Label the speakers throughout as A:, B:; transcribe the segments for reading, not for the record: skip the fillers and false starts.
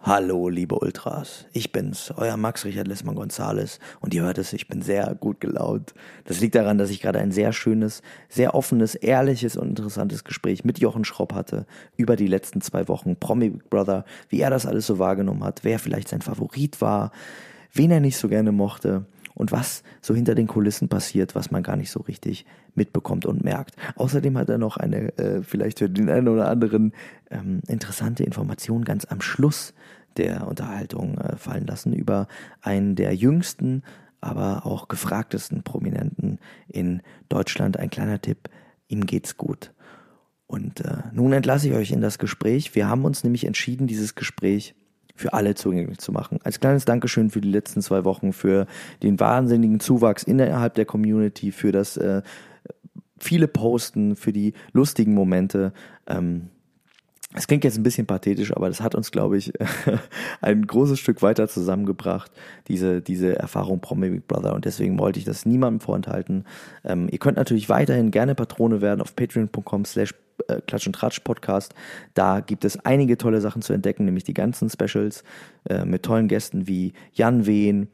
A: Hallo, liebe Ultras. Ich bin's, euer Max Richard Lessmann Gonzales. Und ihr hört es, ich bin sehr gut gelaunt. Das liegt daran, dass ich gerade ein sehr schönes, sehr offenes, ehrliches und interessantes Gespräch mit Jochen Schropp hatte über die letzten 2 Wochen Promi Big Brother, wie er das alles so wahrgenommen hat, wer vielleicht sein Favorit war, wen er nicht so gerne mochte und was so hinter den Kulissen passiert, was man gar nicht so richtig mitbekommt und merkt. Außerdem hat er noch eine, vielleicht für den einen oder anderen, interessante Information ganz am Schluss der Unterhaltung fallen lassen über einen der jüngsten, aber auch gefragtesten Prominenten in Deutschland. Ein kleiner Tipp, ihm geht's gut. Und nun entlasse ich euch in das Gespräch. Wir haben uns nämlich entschieden, dieses Gespräch für alle zugänglich zu machen. Als kleines Dankeschön für die letzten 2 Wochen, für den wahnsinnigen Zuwachs innerhalb der Community, für das viele Posten, für die lustigen Momente. Es klingt jetzt ein bisschen pathetisch, aber das hat uns, glaube ich, ein großes Stück weiter zusammengebracht, diese Erfahrung Promi Big Brother. Und deswegen wollte ich das niemandem vorenthalten. Ihr könnt natürlich weiterhin gerne Patrone werden auf patreon.com/Klatsch und Tratsch Podcast. Da gibt es einige tolle Sachen zu entdecken, nämlich die ganzen Specials mit tollen Gästen wie Jan Wehn,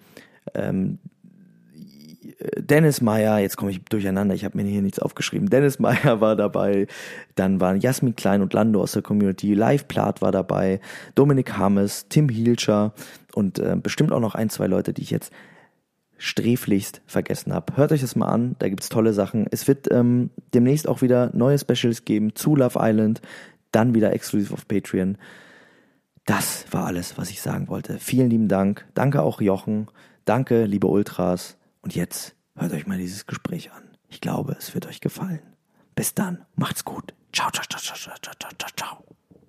A: Dennis Meyer, jetzt komme ich durcheinander, ich habe mir hier nichts aufgeschrieben. Dennis Meyer war dabei, dann waren Jasmin Klein und Lando aus der Community, Live Plath war dabei, Dominik Hammes, Tim Hielscher und bestimmt auch noch 1, 2 Leute, die ich jetzt sträflichst vergessen habe. Hört euch das mal an, da gibt's tolle Sachen. Es wird demnächst auch wieder neue Specials geben zu Love Island, dann wieder exklusiv auf Patreon. Das war alles, was ich sagen wollte. Vielen lieben Dank. Danke auch Jochen. Danke, liebe Ultras. Und jetzt hört euch mal dieses Gespräch an. Ich glaube, es wird euch gefallen. Bis dann. Macht's gut. Ciao, ciao, ciao, ciao, ciao, ciao, ciao, ciao.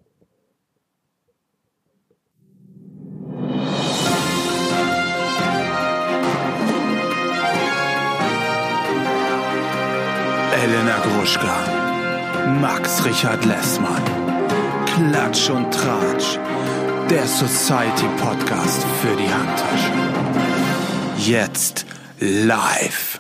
B: Elena Gruschka, Max Richard Lessmann, Klatsch und Tratsch, der Society-Podcast für die Handtasche. Jetzt live.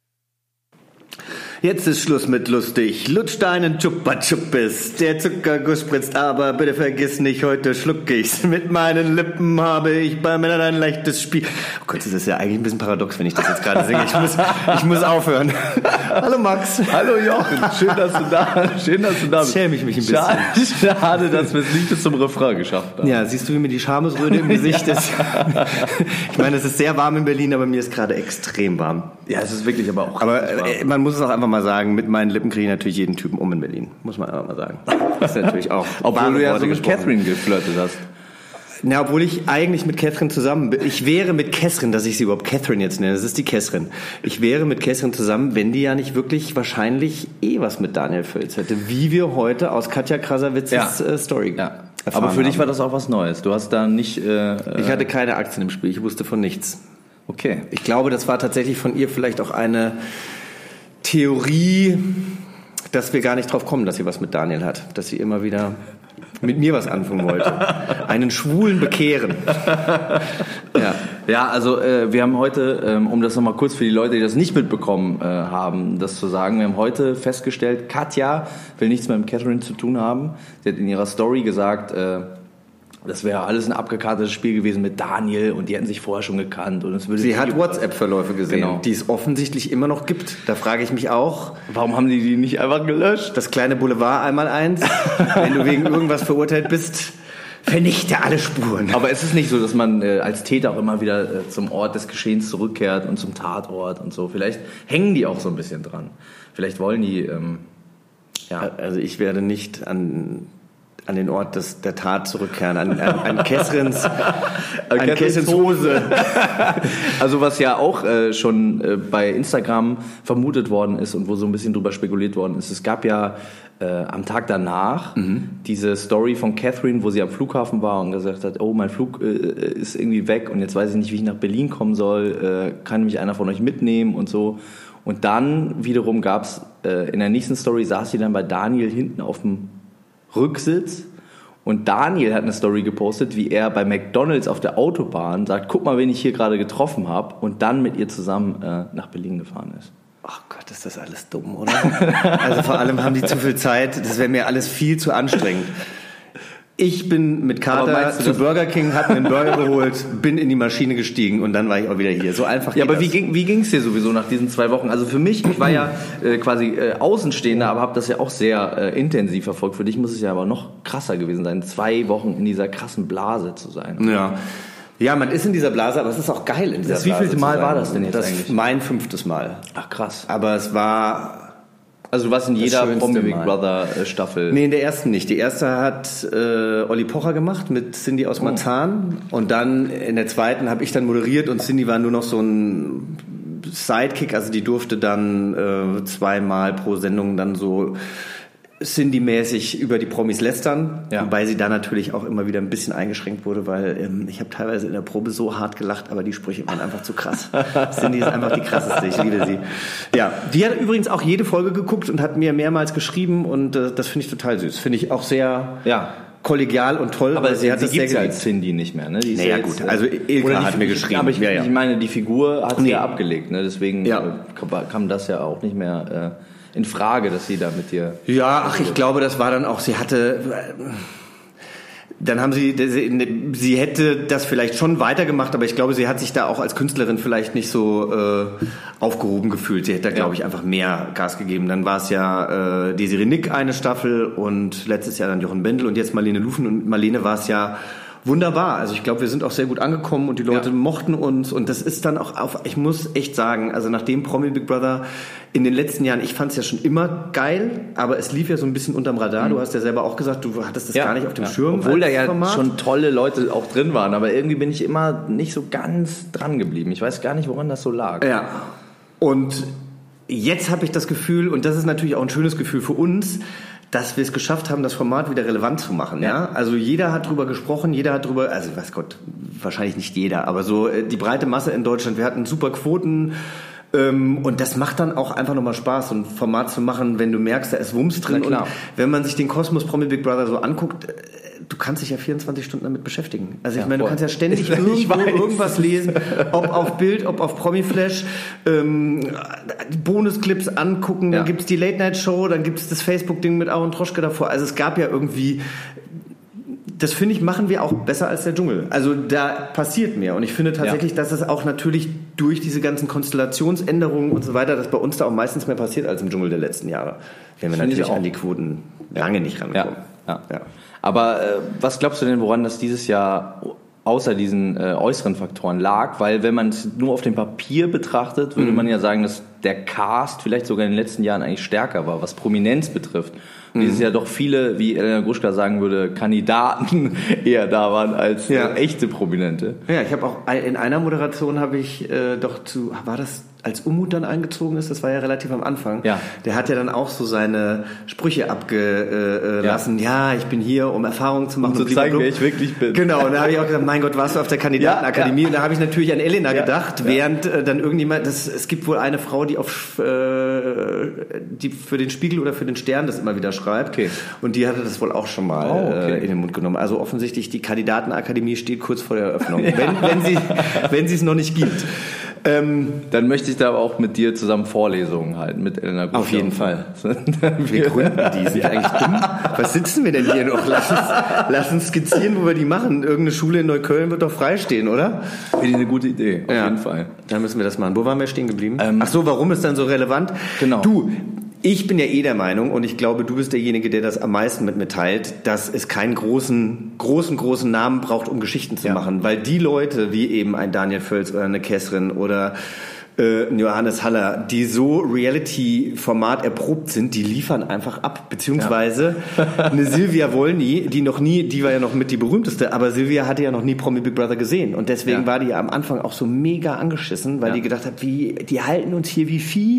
C: Jetzt ist Schluss mit lustig. Lutsch deinen Chupa-Chuppis. Der Zuckerguss spritzt, aber bitte vergiss nicht, heute schluck ich's. Mit meinen Lippen habe ich bei Männern ein leichtes Spiel. Oh Gott, das ist ja eigentlich ein bisschen paradox, wenn ich das jetzt gerade singe. Ich muss aufhören. Hallo Max.
D: Hallo Jochen. Schön, dass du da bist.
C: Schäme ich mich ein bisschen.
D: Schade, dass wir es nicht bis zum Refrain geschafft haben.
C: Ja, siehst du, wie mir die Schamesröte im Gesicht ist? Ich meine, es ist sehr warm in Berlin, aber mir ist gerade extrem warm.
D: Ja, es ist wirklich aber auch.
C: Aber man muss es auch einfach mal sagen, mit meinen Lippen kriege ich natürlich jeden Typen in Berlin. Muss man einfach mal sagen. Das ist natürlich auch.
D: Obwohl du ja so mit Catherine geflirtet hast.
C: Na, obwohl ich eigentlich mit Catherine zusammen bin. Ich wäre mit Catherine, dass ich sie überhaupt Catherine jetzt nenne. Das ist die Catherine. Ich wäre mit Catherine zusammen, wenn die ja nicht wirklich wahrscheinlich was mit Daniel Völz hätte. Wie wir heute aus Katja Krasavitzes Story erfahren
D: Aber für dich
C: haben.
D: war das auch was Neues. Du hast da nicht...
C: Ich hatte keine Aktien im Spiel. Ich wusste von nichts.
D: Okay.
C: Ich glaube, das war tatsächlich von ihr vielleicht auch eine Theorie, dass wir gar nicht drauf kommen, dass sie was mit Daniel hat. Dass sie immer wieder mit mir was anfangen wollte. Einen Schwulen bekehren.
D: Ja, also wir haben heute, um das nochmal kurz für die Leute, die das nicht mitbekommen haben, das zu sagen, wir haben heute festgestellt, Katja will nichts mehr mit Catherine zu tun haben. Sie hat in ihrer Story gesagt, das wäre alles ein abgekartetes Spiel gewesen mit Daniel und die hätten sich vorher schon gekannt. Und es würde
C: sie hat WhatsApp-Verläufe gesehen, genau, die es offensichtlich immer noch gibt. Da frage ich mich auch,
D: warum haben die nicht einfach gelöscht?
C: Das kleine Boulevard 1x1, wenn du wegen irgendwas verurteilt bist, vernichte alle Spuren.
D: Aber es ist nicht so, dass man als Täter auch immer wieder zum Ort des Geschehens zurückkehrt und zum Tatort und so. Vielleicht hängen die auch so ein bisschen dran. Vielleicht wollen die,
C: Also ich werde nicht an den Ort der Tat zurückkehren, an Catherines Hose.
D: Also was ja auch schon bei Instagram vermutet worden ist und wo so ein bisschen drüber spekuliert worden ist, es gab ja am Tag danach diese Story von Catherine, wo sie am Flughafen war und gesagt hat, oh, mein Flug ist irgendwie weg und jetzt weiß ich nicht, wie ich nach Berlin kommen soll, kann mich einer von euch mitnehmen und so. Und dann wiederum gab's in der nächsten Story, saß sie dann bei Daniel hinten auf dem Rücksitz und Daniel hat eine Story gepostet, wie er bei McDonald's auf der Autobahn sagt, guck mal, wen ich hier gerade getroffen habe und dann mit ihr zusammen nach Berlin gefahren ist.
C: Ach Gott, ist das alles dumm, oder? Also vor allem haben die zu viel Zeit, das wäre mir alles viel zu anstrengend. Ich bin mit Kater zu Burger King, hab mir einen Burger geholt, bin in die Maschine gestiegen und dann war ich auch wieder hier. So einfach geht
D: Ja, aber
C: das.
D: wie ging's dir sowieso nach diesen 2 Wochen? Also für mich, ich war ja quasi Außenstehender, aber habe das ja auch sehr intensiv verfolgt. Für dich muss es ja aber noch krasser gewesen sein, 2 Wochen in dieser krassen Blase zu sein.
C: Ja, man ist in dieser Blase, aber es ist auch geil in dieser Blase.
D: Wie vielte Mal war das denn jetzt
C: das
D: eigentlich?
C: Mein 5. Mal.
D: Ach krass.
C: Aber es war...
D: Also du warst in jeder
C: schönste
D: Promi Big
C: Mal.
D: Brother Staffel.
C: Nee, in der ersten nicht. Die erste hat Olli Pocher gemacht mit Cindy aus Marzahn. Und dann in der zweiten habe ich dann moderiert und Cindy war nur noch so ein Sidekick. Also die durfte dann 2-mal pro Sendung dann so Cindy-mäßig über die Promis lästern.
D: Ja.
C: Wobei sie da natürlich auch immer wieder ein bisschen eingeschränkt wurde, weil ich habe teilweise in der Probe so hart gelacht, aber die Sprüche waren einfach zu krass. Cindy ist einfach die krasseste, ich liebe sie. Ja, die hat übrigens auch jede Folge geguckt und hat mir mehrmals geschrieben und das finde ich total süß. Finde ich auch sehr kollegial und toll.
D: Aber sie
C: hat das sehr
D: gibt's ja
C: geliebt.
D: als Cindy nicht mehr, ne? Die ist
C: Naja,
D: ja jetzt,
C: gut, also Ilka hat mir geschrieben.
D: Aber ich meine, die Figur hat sie
C: Nee.
D: ja abgelegt, ne? Deswegen kam das ja auch nicht mehr in Frage, dass sie da mit dir...
C: Ja, ach, ich glaube, das war dann auch, sie hatte... Dann haben sie hätte das vielleicht schon weitergemacht, aber ich glaube, sie hat sich da auch als Künstlerin vielleicht nicht so aufgehoben gefühlt. Sie hätte da, glaube ich, einfach mehr Gas gegeben. Dann war es ja Desiree Nick eine Staffel und letztes Jahr dann Jochen Bendel und jetzt Marlene Lufen. Und Marlene war es ja wunderbar. Also ich glaube, wir sind auch sehr gut angekommen und die Leute mochten uns. Und das ist dann auch ich muss echt sagen, also nachdem Promi Big Brother in den letzten Jahren, ich fand es ja schon immer geil, aber es lief ja so ein bisschen unterm Radar. Du hast ja selber auch gesagt, du hattest das gar nicht auf dem Schirm.
D: Obwohl da ja
C: Format.
D: schon tolle Leute auch drin waren, aber irgendwie bin ich immer nicht so ganz dran geblieben. Ich weiß gar nicht, woran das so lag.
C: Ja. Und jetzt habe ich das Gefühl, und das ist natürlich auch ein schönes Gefühl für uns, dass wir es geschafft haben, das Format wieder relevant zu machen. Ja? Also jeder hat drüber gesprochen, jeder hat drüber, also weiß Gott, wahrscheinlich nicht jeder, aber so die breite Masse in Deutschland, wir hatten super Quoten. Und das macht dann auch einfach nochmal Spaß, so ein Format zu machen, wenn du merkst, da ist Wumms drin. Und wenn man sich den Kosmos Promi Big Brother so anguckt, du kannst dich ja 24 Stunden damit beschäftigen. Also ich meine, du kannst ja ständig irgendwas lesen, ob auf Bild, ob auf Promiflash, Bonusclips angucken, dann gibt's die Late-Night-Show, dann gibt's das Facebook-Ding mit Aaron Troschke davor. Also es gab ja irgendwie... Das finde ich, machen wir auch besser als der Dschungel. Also da passiert mehr. Und ich finde tatsächlich, dass es auch natürlich durch diese ganzen Konstellationsänderungen und so weiter, dass bei uns da auch meistens mehr passiert als im Dschungel der letzten Jahre. Wenn wir natürlich an die Quoten lange nicht rankommen.
D: Ja. Aber was glaubst du denn, woran das dieses Jahr außer diesen äußeren Faktoren lag? Weil wenn man es nur auf dem Papier betrachtet, würde man ja sagen, dass der Cast vielleicht sogar in den letzten Jahren eigentlich stärker war, was Prominenz betrifft. Und dieses Jahr doch viele, wie Elena Gruschka sagen würde, Kandidaten eher da waren als echte Prominente.
C: Ja, ich habe auch in einer Moderation war das als Umut dann eingezogen ist, das war ja relativ am Anfang. Ja. Der hat ja dann auch so seine Sprüche abgelassen. Ja, ich bin hier, um Erfahrungen zu machen.
D: Um zu zeigen, wer ich wirklich bin.
C: Genau, und da habe ich auch gesagt, mein Gott, warst du auf der Kandidatenakademie? Ja. Und da habe ich natürlich an Elena gedacht, während dann irgendjemand, es gibt wohl eine Frau, die die für den Spiegel oder für den Stern das immer wieder schreibt. Okay. Und die hatte das wohl auch schon mal in den Mund genommen. Also offensichtlich, die Kandidatenakademie steht kurz vor der Eröffnung, wenn sie es noch nicht gibt.
D: Dann möchte ich da aber auch mit dir zusammen Vorlesungen halten, mit Elena Gruschka.
C: Auf jeden Fall. Wir gründen die. Sind eigentlich dumm? Was sitzen wir denn hier noch? Lass uns skizzieren, wo wir die machen. Irgendeine Schule in Neukölln wird doch freistehen, oder?
D: Finde ich eine gute Idee, auf jeden Fall.
C: Dann müssen wir das machen. Wo waren wir stehen geblieben? Ach so, warum ist dann so relevant?
D: Genau.
C: Du, ich bin ja der Meinung, und ich glaube, du bist derjenige, der das am meisten mit mir teilt, dass es keinen großen Namen braucht, um Geschichten zu machen. Weil die Leute, wie eben ein Daniel Völz oder eine Kessrin oder Johannes Haller, die so Reality-Format erprobt sind, die liefern einfach ab. Beziehungsweise eine Silvia Wolny, die war ja noch mit die berühmteste, aber Silvia hatte ja noch nie Promi Big Brother gesehen. Und deswegen war die ja am Anfang auch so mega angeschissen, weil die gedacht hat, die halten uns hier wie Vieh.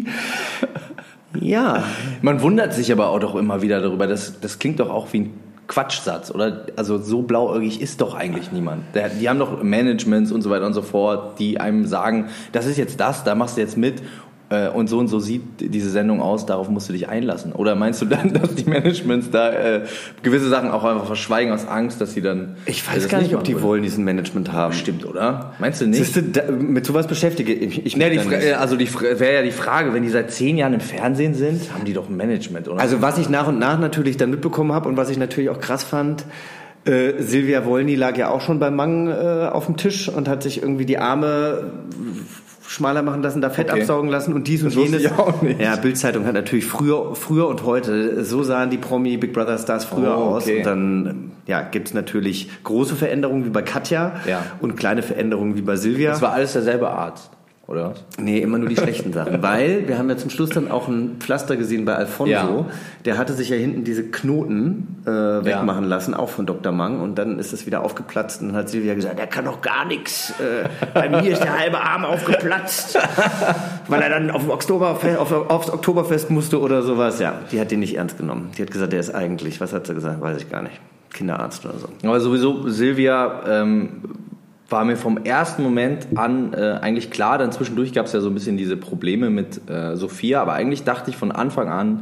C: Ja.
D: Man wundert sich aber auch doch immer wieder darüber, das klingt doch auch wie ein Quatschsatz, oder? Also so blauäugig ist doch eigentlich niemand. Die haben doch Managements und so weiter und so fort, die einem sagen, das ist jetzt das, da machst du jetzt mit und so sieht diese Sendung aus, darauf musst du dich einlassen. Oder meinst du dann, dass die Managements da gewisse Sachen auch einfach verschweigen aus Angst, dass sie dann...
C: Ich weiß gar nicht, ob die wollen diesen Management haben.
D: Stimmt, oder? Meinst du nicht?
C: Siehst du, mit sowas beschäftige ich
D: mich wäre ja die Frage, wenn die seit 10 Jahren im Fernsehen sind, haben die doch ein Management, oder?
C: Also was ich nach und nach natürlich dann mitbekommen habe und was ich natürlich auch krass fand, Silvia Wolny lag ja auch schon beim Mang auf dem Tisch und hat sich irgendwie die Arme schmaler machen lassen, da Fett absaugen lassen und dies und jenes.
D: Ich auch nicht.
C: Ja, Bild-Zeitung hat natürlich früher und heute, so sahen die Promi Big Brother Stars früher aus. Und dann gibt's natürlich große Veränderungen wie bei Katja und kleine Veränderungen wie bei Silvia.
D: Das war alles derselbe Arzt, oder was?
C: Nee, immer nur die schlechten Sachen. Weil wir haben ja zum Schluss dann auch ein Pflaster gesehen bei Alfonso. Ja. Der hatte sich ja hinten diese Knoten wegmachen lassen, auch von Dr. Mang. Und dann ist es wieder aufgeplatzt und dann hat Silvia gesagt, der kann doch gar nichts. Bei mir ist der halbe Arm aufgeplatzt. Weil er dann aufs Oktoberfest musste oder sowas. Ja, die hat den nicht ernst genommen. Die hat gesagt, der ist eigentlich, was hat sie gesagt? Weiß ich gar nicht. Kinderarzt oder so.
D: Aber sowieso, Silvia war mir vom ersten Moment an eigentlich klar, dann zwischendurch gab es ja so ein bisschen diese Probleme mit Sophia, aber eigentlich dachte ich von Anfang an,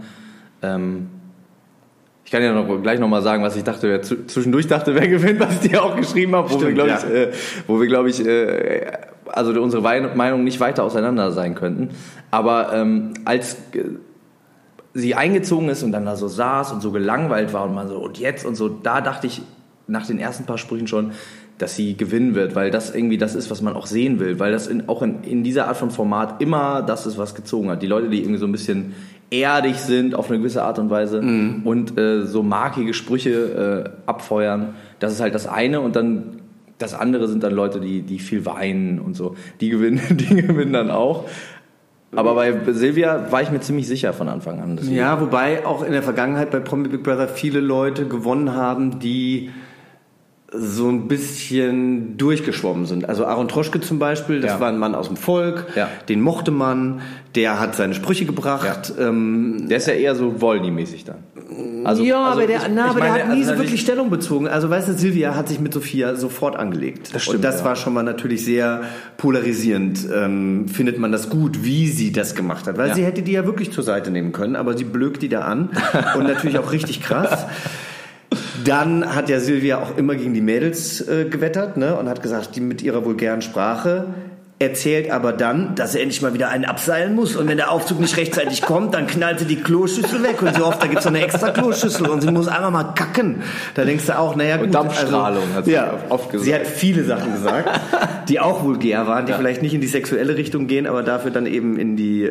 D: ich kann ja gleich noch mal sagen, was ich dachte, zwischendurch dachte, wer gewinnt, was ich dir auch geschrieben habe, wo wir, glaube ich, also unsere Meinung nicht weiter auseinander sein könnten. Aber als sie eingezogen ist und dann da so saß und so gelangweilt war und man so, und jetzt und so, da dachte ich nach den ersten paar Sprüchen schon, dass sie gewinnen wird, weil das irgendwie das ist, was man auch sehen will, weil das auch in dieser Art von Format immer das ist, was gezogen hat. Die Leute, die irgendwie so ein bisschen erdig sind auf eine gewisse Art und Weise und so markige Sprüche abfeuern, das ist halt das eine und dann das andere sind dann Leute, die viel weinen und so. Die gewinnen dann auch. Aber bei Silvia war ich mir ziemlich sicher von Anfang an.
C: Ja, wobei auch in der Vergangenheit bei Promi Big Brother viele Leute gewonnen haben, die so ein bisschen durchgeschwommen sind. Also Aaron Troschke zum Beispiel, das war ein Mann aus dem Volk, den mochte man, der hat seine Sprüche gebracht.
D: Ja. Der ist ja eher so Wolny-mäßig dann.
C: Aber der hat nie so wirklich Stellung bezogen. Also weißt du, Silvia hat sich mit Sophia sofort angelegt.
D: Das stimmt,
C: und das war schon mal natürlich sehr polarisierend. Findet man das gut, wie sie das gemacht hat? Weil sie hätte die ja wirklich zur Seite nehmen können, aber sie blökt die da an und natürlich auch richtig krass. Dann hat ja Silvia auch immer gegen die Mädels gewettert, ne? Und hat gesagt, die mit ihrer vulgären Sprache, erzählt aber dann, dass er endlich mal wieder einen abseilen muss und wenn der Aufzug nicht rechtzeitig kommt, dann knallt sie die Kloschüssel weg und so oft, da gibt's so eine extra Kloschüssel und sie muss einfach mal kacken. Da denkst du auch, naja gut.
D: Und Dampfstrahlung hat sie oft gesagt.
C: Sie hat viele Sachen gesagt, die auch vulgär waren, die vielleicht nicht in die sexuelle Richtung gehen, aber dafür dann eben in die...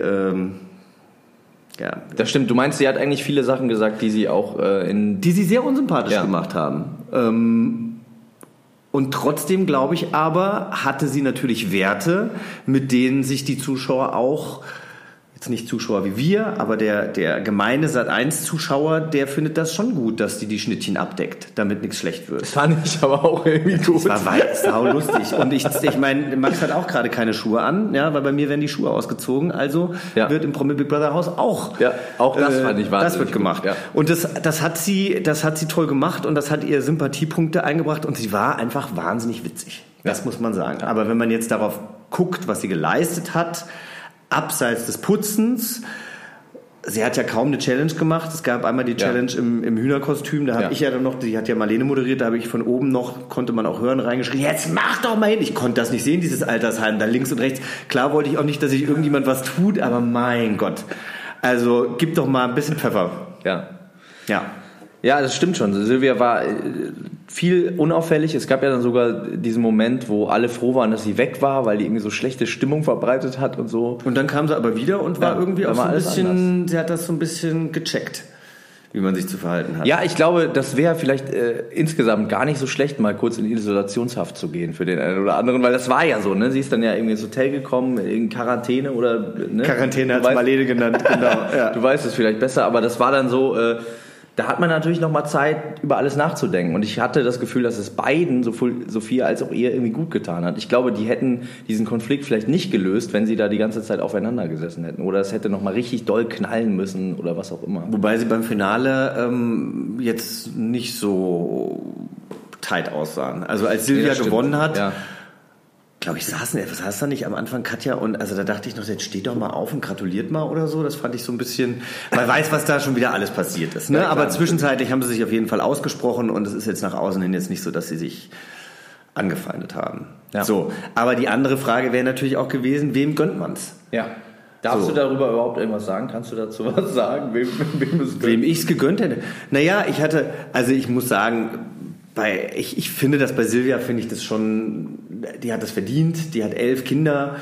D: Das stimmt. Du meinst, sie hat eigentlich viele Sachen gesagt, die sie auch
C: die sie sehr unsympathisch gemacht haben. Und trotzdem, glaube ich aber, hatte sie natürlich Werte, mit denen sich die Zuschauer auch, jetzt nicht Zuschauer wie wir, aber der gemeine Sat.1-Zuschauer, der findet das schon gut, dass die Schnittchen abdeckt, damit nichts schlecht wird.
D: Das fand ich aber auch irgendwie gut.
C: Das war sau lustig. Und ich meine, Max hat auch gerade keine Schuhe an, weil bei mir werden die Schuhe ausgezogen, also wird im Promi Big Brother Haus auch.
D: Ja, auch das fand ich wahnsinnig.
C: Das wird gemacht. Ja. Und das hat sie toll gemacht und das hat ihr Sympathiepunkte eingebracht und sie war einfach wahnsinnig witzig. Das muss man sagen. Aber wenn man jetzt darauf guckt, was sie geleistet hat, abseits des Putzens, sie hat ja kaum eine Challenge gemacht. Es gab einmal die Challenge im Hühnerkostüm, da habe ich ja dann noch, die hat ja Marlene moderiert, da habe ich von oben noch, konnte man auch hören, reingeschrien, jetzt mach doch mal hin. Ich konnte das nicht sehen, dieses Altersheim, da links und rechts. Klar wollte ich auch nicht, dass sich irgendjemand was tut, aber mein Gott. Also gib doch mal ein bisschen Pfeffer.
D: Ja, das stimmt schon. Silvia war viel unauffällig. Es gab ja dann sogar diesen Moment, wo alle froh waren, dass sie weg war, weil die irgendwie so schlechte Stimmung verbreitet hat und so.
C: Und dann kam sie aber wieder und war irgendwie auch so ein bisschen, anders. Sie hat das so ein bisschen gecheckt, wie man sich zu verhalten hat.
D: Ja, ich glaube, das wäre vielleicht insgesamt gar nicht so schlecht, mal kurz in Isolationshaft zu gehen für den einen oder anderen, weil das war ja so, ne? Sie ist dann ja irgendwie ins Hotel gekommen, in Quarantäne oder... Ne?
C: Quarantäne hat Marlene genannt, genau. Ja.
D: Du weißt es vielleicht besser, aber das war dann so... Da hat man natürlich noch mal Zeit, über alles nachzudenken. Und ich hatte das Gefühl, dass es beiden, sowohl Sophia als auch ihr, irgendwie gut getan hat. Ich glaube, die hätten diesen Konflikt vielleicht nicht gelöst, wenn sie da die ganze Zeit aufeinander gesessen hätten. Oder es hätte noch mal richtig doll knallen müssen oder was auch immer.
C: Wobei sie beim Finale jetzt nicht so tight aussahen. Also als Silvia gewonnen hat... Ja. Glaube ich, saß da nicht am Anfang Katja und also da dachte ich noch, jetzt steht doch mal auf und gratuliert mal oder so. Das fand ich so ein bisschen, man weiß, was da schon wieder alles passiert ist. Ne? Ja, aber zwischenzeitlich haben sie sich auf jeden Fall ausgesprochen und es ist jetzt nach außen hin jetzt nicht so, dass sie sich angefeindet haben. Ja. So, aber die andere Frage wäre natürlich auch gewesen, wem gönnt man's?
D: Ja. Darfst du darüber überhaupt irgendwas sagen? Kannst du dazu was sagen?
C: Wem ich es gegönnt hätte? Naja, ich muss sagen, ich finde das bei Silvia, finde ich das schon, die hat das verdient, die hat 11 Kinder,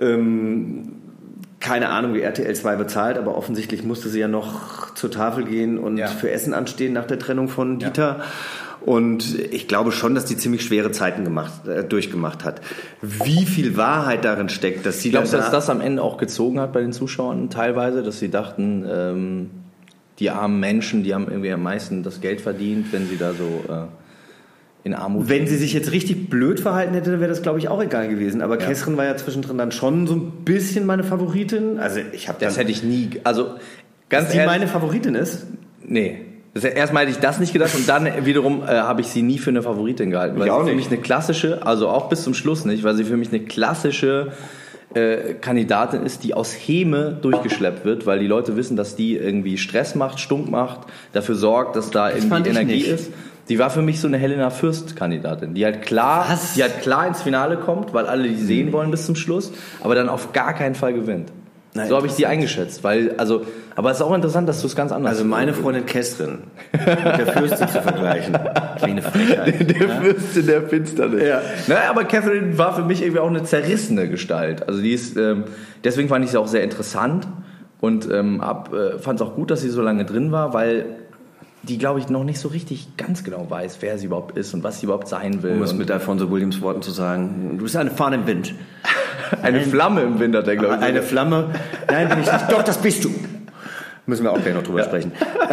C: keine Ahnung, wie RTL 2 bezahlt, aber offensichtlich musste sie ja noch zur Tafel gehen und für Essen anstehen nach der Trennung von Dieter. Und ich glaube schon, dass die ziemlich schwere Zeiten durchgemacht hat. Wie viel Wahrheit darin steckt, dass sie
D: dass das am Ende auch gezogen hat bei den Zuschauern teilweise, dass sie dachten, die armen Menschen, die haben irgendwie am meisten das Geld verdient, wenn sie da so in Armut...
C: Wenn sie sich jetzt richtig blöd verhalten hätte, wäre das, glaube ich, auch egal gewesen. Aber Kesrin war ja zwischendrin dann schon so ein bisschen meine Favoritin. Also
D: das hätte ich nie... Also ganz
C: ehrlich, meine Favoritin ist?
D: Nee. Erstmal hätte ich das nicht gedacht und dann wiederum habe ich sie nie für eine Favoritin gehalten. Weil sie für mich eine klassische, also auch bis zum Schluss nicht, weil sie für mich eine klassische Kandidatin ist, die aus Häme durchgeschleppt wird, weil die Leute wissen, dass die irgendwie Stress macht, stunk macht, dafür sorgt, dass da irgendwie Energie ist. Die war für mich so eine Helena Fürst-Kandidatin, die halt klar ins Finale kommt, weil alle die sehen wollen bis zum Schluss, aber dann auf gar keinen Fall gewinnt. Nein, so habe ich die eingeschätzt, aber es ist auch interessant, dass du es ganz anders
C: Also meine Freundin Kesrin mit der Fürstin zu vergleichen, eine Frechheit.
D: Der Fürstin der Finsternis. Ja. Naja, aber Catherine war für mich irgendwie auch eine zerrissene Gestalt. Also die ist, deswegen fand ich sie auch sehr interessant und fand es auch gut, dass sie so lange drin war, weil die, glaube ich, noch nicht so richtig ganz genau weiß, wer sie überhaupt ist und was sie überhaupt sein will.
C: Um es mit Alfonso Williams Worten zu sagen, du bist eine Fahne im Wind.
D: Eine Flamme im Wind, hat er, glaube ich.
C: Eine Flamme? Nein, bin ich nicht. Doch, das bist du. Müssen wir auch gleich noch drüber sprechen.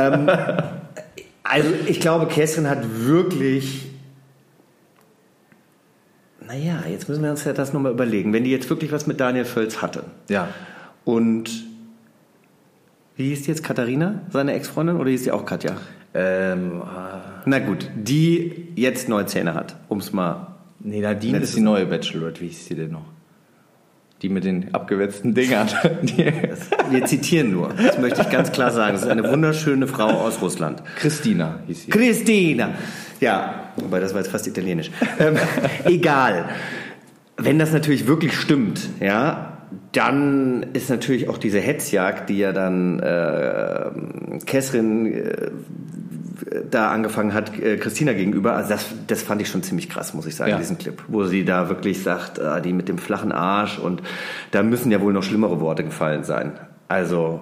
C: Also ich glaube, Kesrin hat wirklich... Naja, jetzt müssen wir uns ja das nochmal überlegen. Wenn die jetzt wirklich was mit Daniel Völz hatte.
D: Ja.
C: Und... Wie hieß die jetzt? Katharina, seine Ex-Freundin? Oder hieß die auch Katja? Na gut, die jetzt neue Zähne hat, um es mal...
D: Nee, Nadine ist die neue Bachelorette. Wie hieß die denn noch? Die mit den abgewetzten Dingern.
C: Wir zitieren nur. Das möchte ich ganz klar sagen. Das ist eine wunderschöne Frau aus Russland.
D: Christina hieß sie.
C: Christina! Ja, wobei das war jetzt fast italienisch. Egal. Wenn das natürlich wirklich stimmt, ja, dann ist natürlich auch diese Hetzjagd, die ja dann Kesrin da angefangen hat, Christina gegenüber, also das fand ich schon ziemlich krass, muss ich sagen, diesen Clip, wo sie da wirklich sagt, die mit dem flachen Arsch, und da müssen ja wohl noch schlimmere Worte gefallen sein. Also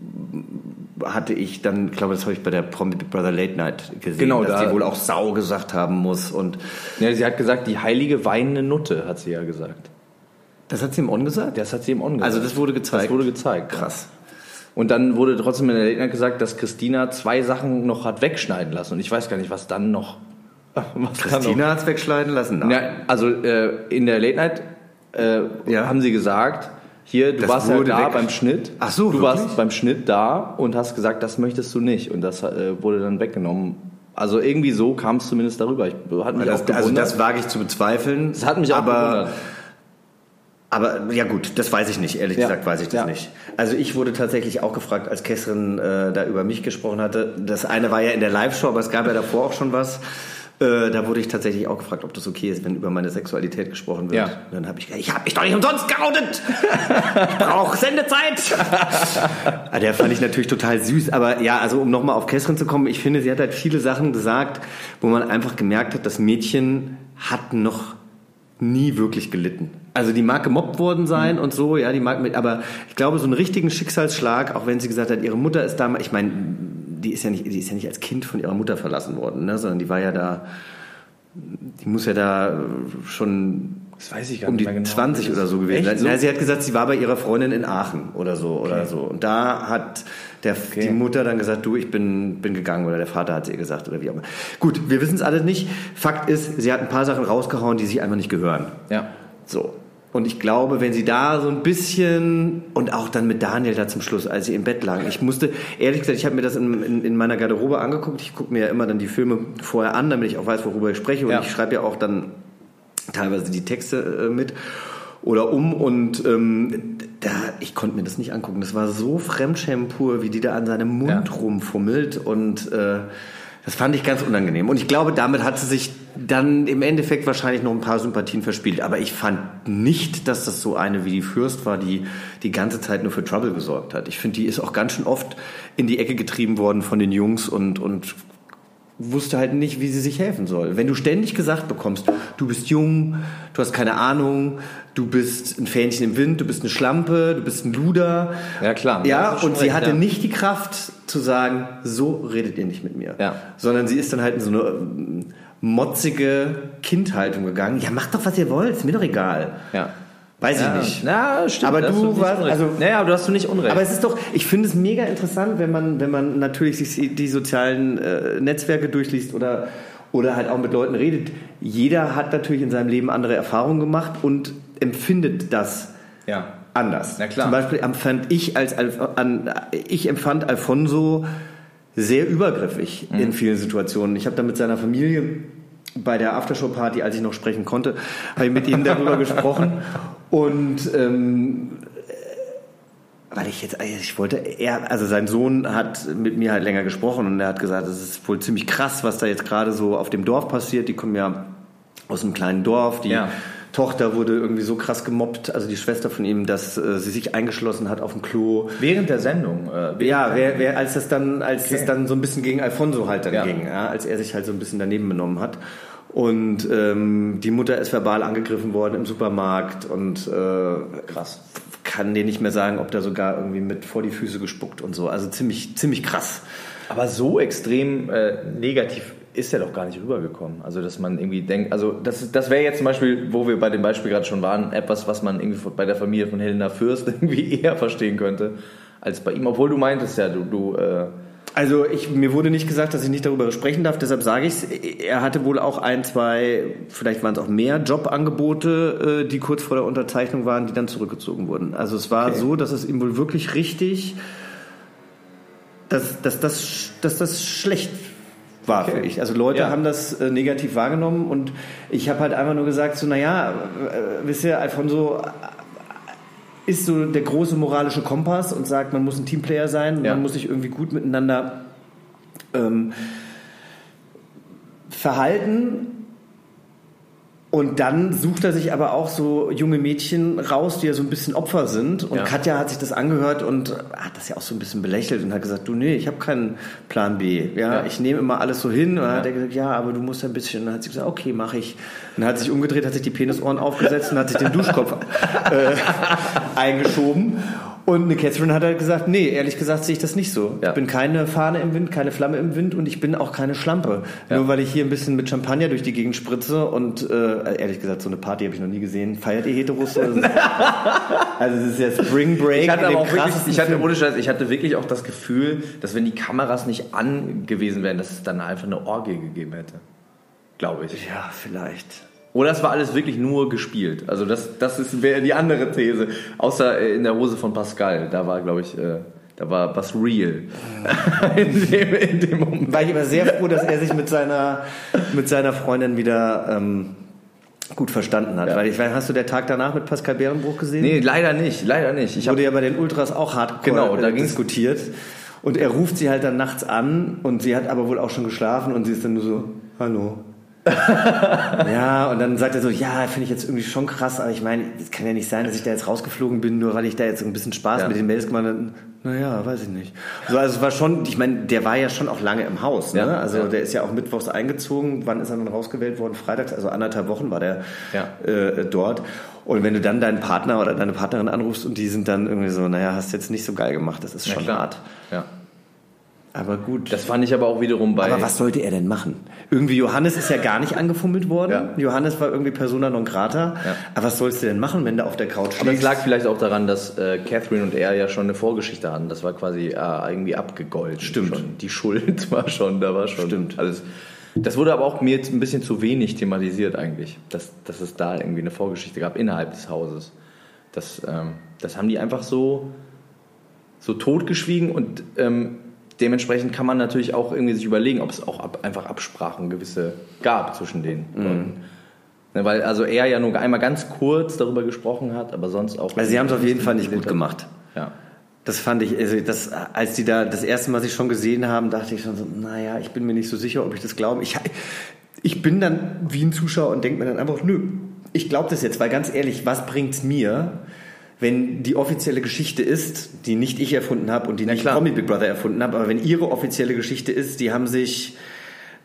C: hatte ich dann, ich glaube, das habe ich bei der Promi Big Brother Late Night gesehen,
D: genau,
C: dass sie wohl auch Sau gesagt haben muss. Und
D: ja, sie hat gesagt, die heilige weinende Nutte, hat sie ja gesagt.
C: Das hat sie im On gesagt?
D: Das hat sie im On gesagt.
C: Also das wurde gezeigt?
D: Das wurde gezeigt.
C: Krass.
D: Und dann wurde trotzdem in der Late Night gesagt, dass Christina 2 Sachen noch hat wegschneiden lassen. Und ich weiß gar nicht, was dann noch...
C: Christina hat es wegschneiden lassen? Nein.
D: Ja, also in der Late Night haben sie gesagt, hier, du warst ja da beim Schnitt.
C: Ach so,
D: du
C: wirklich?
D: warst beim Schnitt da und hast gesagt, das möchtest du nicht. Und das wurde dann weggenommen. Also irgendwie so kam es zumindest darüber. Hat mich auch gewundert.
C: Also das wage ich zu bezweifeln.
D: Das hat mich auch gewundert.
C: Aber ja gut, das weiß ich nicht, ehrlich gesagt weiß ich das nicht. Also ich wurde tatsächlich auch gefragt, als Kesrin da über mich gesprochen hatte. Das eine war ja in der Live-Show, aber es gab ja davor auch schon was. Da wurde ich tatsächlich auch gefragt, ob das okay ist, wenn über meine Sexualität gesprochen wird. Ja. Dann habe ich gesagt, ich habe mich doch nicht umsonst geoutet. Ich brauche Sendezeit. Der fand ich natürlich total süß. Aber ja, also um nochmal auf Kesrin zu kommen, ich finde, sie hat halt viele Sachen gesagt, wo man einfach gemerkt hat, das Mädchen hat noch nie wirklich gelitten. Also die mag gemobbt worden sein und so, ja, die mag aber ich glaube, so einen richtigen Schicksalsschlag, auch wenn sie gesagt hat, ihre Mutter ist damals, ich meine, die ist ja nicht als Kind von ihrer Mutter verlassen worden, ne, sondern die war ja da, die muss ja da schon,
D: das weiß ich gar
C: um
D: nicht
C: die
D: mehr genau
C: 20 oder so gewesen sein.
D: So?
C: Sie hat gesagt, sie war bei ihrer Freundin in Aachen oder so oder so. Und da hat die Mutter dann gesagt, du, ich bin gegangen, oder der Vater hat es ihr gesagt oder wie auch immer. Gut, wir wissen es alle nicht. Fakt ist, sie hat ein paar Sachen rausgehauen, die sich einfach nicht gehören.
D: Ja.
C: So. Und ich glaube, wenn sie da so ein bisschen, und auch dann mit Daniel da zum Schluss, als sie im Bett lagen, ich musste, ehrlich gesagt, ich habe mir das in meiner Garderobe angeguckt, ich gucke mir ja immer dann die Filme vorher an, damit ich auch weiß, worüber ich spreche, und ich schreibe ja auch dann teilweise die Texte mit oder und ich konnte mir das nicht angucken, das war so Fremdschämen pur, wie die da an seinem Mund rumfummelt, und das fand ich ganz unangenehm. Und ich glaube, damit hat sie sich dann im Endeffekt wahrscheinlich noch ein paar Sympathien verspielt. Aber ich fand nicht, dass das so eine wie die Fürst war, die die ganze Zeit nur für Trouble gesorgt hat. Ich finde, die ist auch ganz schön oft in die Ecke getrieben worden von den Jungs und wusste halt nicht, wie sie sich helfen soll. Wenn du ständig gesagt bekommst, du bist jung, du hast keine Ahnung, du bist ein Fähnchen im Wind, du bist eine Schlampe, du bist ein Luder.
D: Ja, klar.
C: Ja, und sie hatte
D: ja.
C: nicht die Kraft zu sagen, so redet ihr nicht mit mir.
D: Ja.
C: Sondern sie ist dann halt in so eine motzige Kindhaltung gegangen. Ja, macht doch, was ihr wollt, ist mir doch egal.
D: Ja.
C: Weiß ich nicht.
D: Na, stimmt.
C: Aber du warst, also,
D: naja, du hast nicht unrecht.
C: aber es ist doch, ich finde es mega interessant, wenn man natürlich sich die sozialen Netzwerke durchliest oder halt auch mit Leuten redet. Jeder hat natürlich in seinem Leben andere Erfahrungen gemacht und empfindet das anders.
D: Na klar.
C: Zum Beispiel ich empfand Alfonso sehr übergriffig in vielen Situationen. Ich habe da mit seiner Familie bei der Aftershow-Party, als ich noch sprechen konnte, habe ich mit ihm darüber gesprochen. Und weil sein Sohn hat mit mir halt länger gesprochen und er hat gesagt, es ist wohl ziemlich krass, was da jetzt gerade so auf dem Dorf passiert. Die kommen ja aus einem kleinen Dorf, die Tochter wurde irgendwie so krass gemobbt, also die Schwester von ihm, dass sie sich eingeschlossen hat auf dem Klo.
D: Während der Sendung?
C: Als es dann so ein bisschen gegen Alfonso halt dann ging, als er sich halt so ein bisschen daneben benommen hat. Und die Mutter ist verbal angegriffen worden im Supermarkt und krass. Kann dir nicht mehr sagen, ob da sogar irgendwie mit vor die Füße gespuckt und so. Also ziemlich, ziemlich krass.
D: Aber so extrem negativ ist er doch gar nicht rübergekommen. Also, dass man irgendwie denkt, also das wäre jetzt zum Beispiel, wo wir bei dem Beispiel gerade schon waren, etwas, was man irgendwie bei der Familie von Helena Fürst irgendwie eher verstehen könnte, als bei ihm. Obwohl du meintest ja,
C: Also mir wurde nicht gesagt, dass ich nicht darüber sprechen darf, deshalb sage ich es. Er hatte wohl auch 1, 2, vielleicht waren es auch mehr Jobangebote, die kurz vor der Unterzeichnung waren, die dann zurückgezogen wurden. Also es war so, dass es ihm wohl wirklich richtig, dass das schlecht war für ich. Also Leute haben das negativ wahrgenommen und ich habe halt einfach nur gesagt, so wisst ihr, Alfonso ist so der große moralische Kompass und sagt, man muss ein Teamplayer sein, man muss sich irgendwie gut miteinander verhalten. Und dann sucht er sich aber auch so junge Mädchen raus, die ja so ein bisschen Opfer sind. Und Katja hat sich das angehört und hat das ja auch so ein bisschen belächelt und hat gesagt, du, nee, ich habe keinen Plan B. Ja, ich nehme immer alles so hin. Und dann hat er gesagt, ja, aber du musst ein bisschen. Und dann hat sie gesagt, okay, mache ich. Und dann hat sich umgedreht, hat sich die Penisohren aufgesetzt und hat sich den Duschkopf eingeschoben. Und eine Catherine hat halt gesagt, nee, ehrlich gesagt sehe ich das nicht so. Ich bin keine Fahne im Wind, keine Flamme im Wind und ich bin auch keine Schlampe. Nur weil ich hier ein bisschen mit Champagner durch die Gegend spritze und ehrlich gesagt, so eine Party habe ich noch nie gesehen. Feiert ihr Heteros? Also es ist ja Spring Break.
D: Ich hatte wirklich auch das Gefühl, dass wenn die Kameras nicht an gewesen wären, dass es dann einfach eine Orgie gegeben hätte. Glaube ich.
C: Ja, vielleicht.
D: Oder es war alles wirklich nur gespielt. Also das wäre die andere These. Außer in der Hose von Pascal. Da war, glaube ich, da war was real. in dem Moment.
C: War ich aber sehr froh, dass er sich mit seiner Freundin wieder gut verstanden hat. Weil hast du der Tag danach mit Pascal Bärenbruch gesehen?
D: Nee, leider nicht. Ich
C: wurde ja bei den Ultras auch hardcore diskutiert. Und er ruft sie halt dann nachts an und sie hat aber wohl auch schon geschlafen und sie ist dann nur so, hallo. Ja, und dann sagt er so, ja, finde ich jetzt irgendwie schon krass, aber ich meine, es kann ja nicht sein, dass ich da jetzt rausgeflogen bin, nur weil ich da jetzt ein bisschen Spaß mit den Mails gemacht habe. Naja, weiß ich nicht. So, also es war schon, ich meine, der war ja schon auch lange im Haus, ne? Also der ist ja auch mittwochs eingezogen. Wann ist er dann rausgewählt worden? Freitags, also 1,5 Wochen war der dort. Und wenn du dann deinen Partner oder deine Partnerin anrufst und die sind dann irgendwie so, naja, hast jetzt nicht so geil gemacht, das ist schon hart. Ja. Aber gut.
D: Das fand ich aber auch wiederum bei...
C: Aber was sollte er denn machen? Irgendwie Johannes ist ja gar nicht angefummelt worden. Ja. Johannes war irgendwie Persona non grata. Ja. Aber was sollst du denn machen, wenn du auf der Couch liegst?
D: Aber es lag vielleicht auch daran, dass Catherine und er ja schon eine Vorgeschichte hatten. Das war quasi irgendwie abgegolten.
C: Stimmt.
D: Schon. Die Schuld war schon, da war schon...
C: Stimmt.
D: Alles. Das wurde aber auch mir jetzt ein bisschen zu wenig thematisiert eigentlich. Dass es da irgendwie eine Vorgeschichte gab innerhalb des Hauses. Das haben die einfach so totgeschwiegen und... dementsprechend kann man natürlich auch irgendwie sich überlegen, ob es auch einfach Absprachen gewisse gab zwischen den Leuten. Weil also er ja nur einmal ganz kurz darüber gesprochen hat, aber sonst auch...
C: Also sie haben es auf jeden Fall nicht gut gemacht.
D: Ja.
C: Das fand ich, also als die da das erste Mal sich schon gesehen haben, dachte ich schon so, naja, ich bin mir nicht so sicher, ob ich das glaube. Ich bin dann wie ein Zuschauer und denke mir dann einfach, nö, ich glaube das jetzt, weil ganz ehrlich, was bringt's mir, wenn die offizielle Geschichte ist, die nicht ich erfunden habe und die nicht Promi Big Brother erfunden habe, aber wenn ihre offizielle Geschichte ist, die haben sich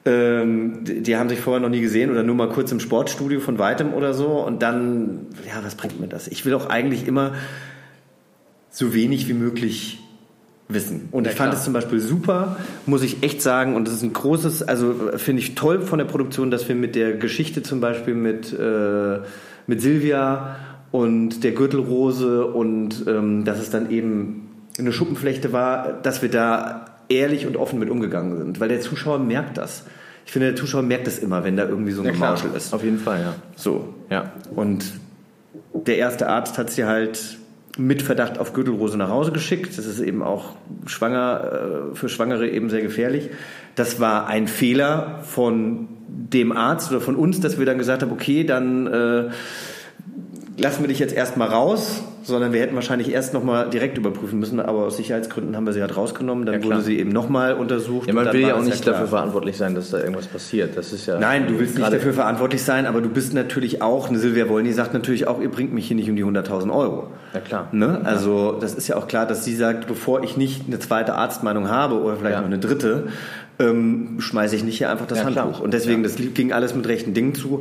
C: Die haben sich vorher noch nie gesehen oder nur mal kurz im Sportstudio von weitem oder so. Und dann, ja, was bringt mir das? Ich will auch eigentlich immer so wenig wie möglich wissen. Und ich fand es zum Beispiel super, muss ich echt sagen. Und das ist ein großes, also finde ich toll von der Produktion, dass wir mit der Geschichte zum Beispiel mit Silvia und der Gürtelrose und dass es dann eben eine Schuppenflechte war, dass wir da ehrlich und offen mit umgegangen sind. Weil der Zuschauer merkt das. Ich finde, der Zuschauer merkt das immer, wenn da irgendwie so ein Gemauschel ist.
D: Auf jeden Fall, ja.
C: So. Ja. Und der erste Arzt hat sie halt mit Verdacht auf Gürtelrose nach Hause geschickt. Das ist eben auch für Schwangere eben sehr gefährlich. Das war ein Fehler von dem Arzt oder von uns, dass wir dann gesagt haben, okay, dann lassen wir dich jetzt erstmal raus, sondern wir hätten wahrscheinlich erst nochmal direkt überprüfen müssen, aber aus Sicherheitsgründen haben wir sie halt rausgenommen, dann wurde sie eben nochmal untersucht.
D: Ja, man will ja auch nicht dafür verantwortlich sein, dass da irgendwas passiert. Das ist ja.
C: Nein, du willst nicht dafür verantwortlich sein, aber du bist natürlich auch, eine Silvia Wolny sagt natürlich auch, ihr bringt mich hier nicht um die 100.000 Euro.
D: Ja, klar.
C: Ne? Also, das ist ja auch klar, dass sie sagt, bevor ich nicht eine zweite Arztmeinung habe oder vielleicht noch eine dritte, schmeiße ich nicht hier einfach das Handtuch. Klar. Und deswegen, das ging alles mit rechten Dingen zu.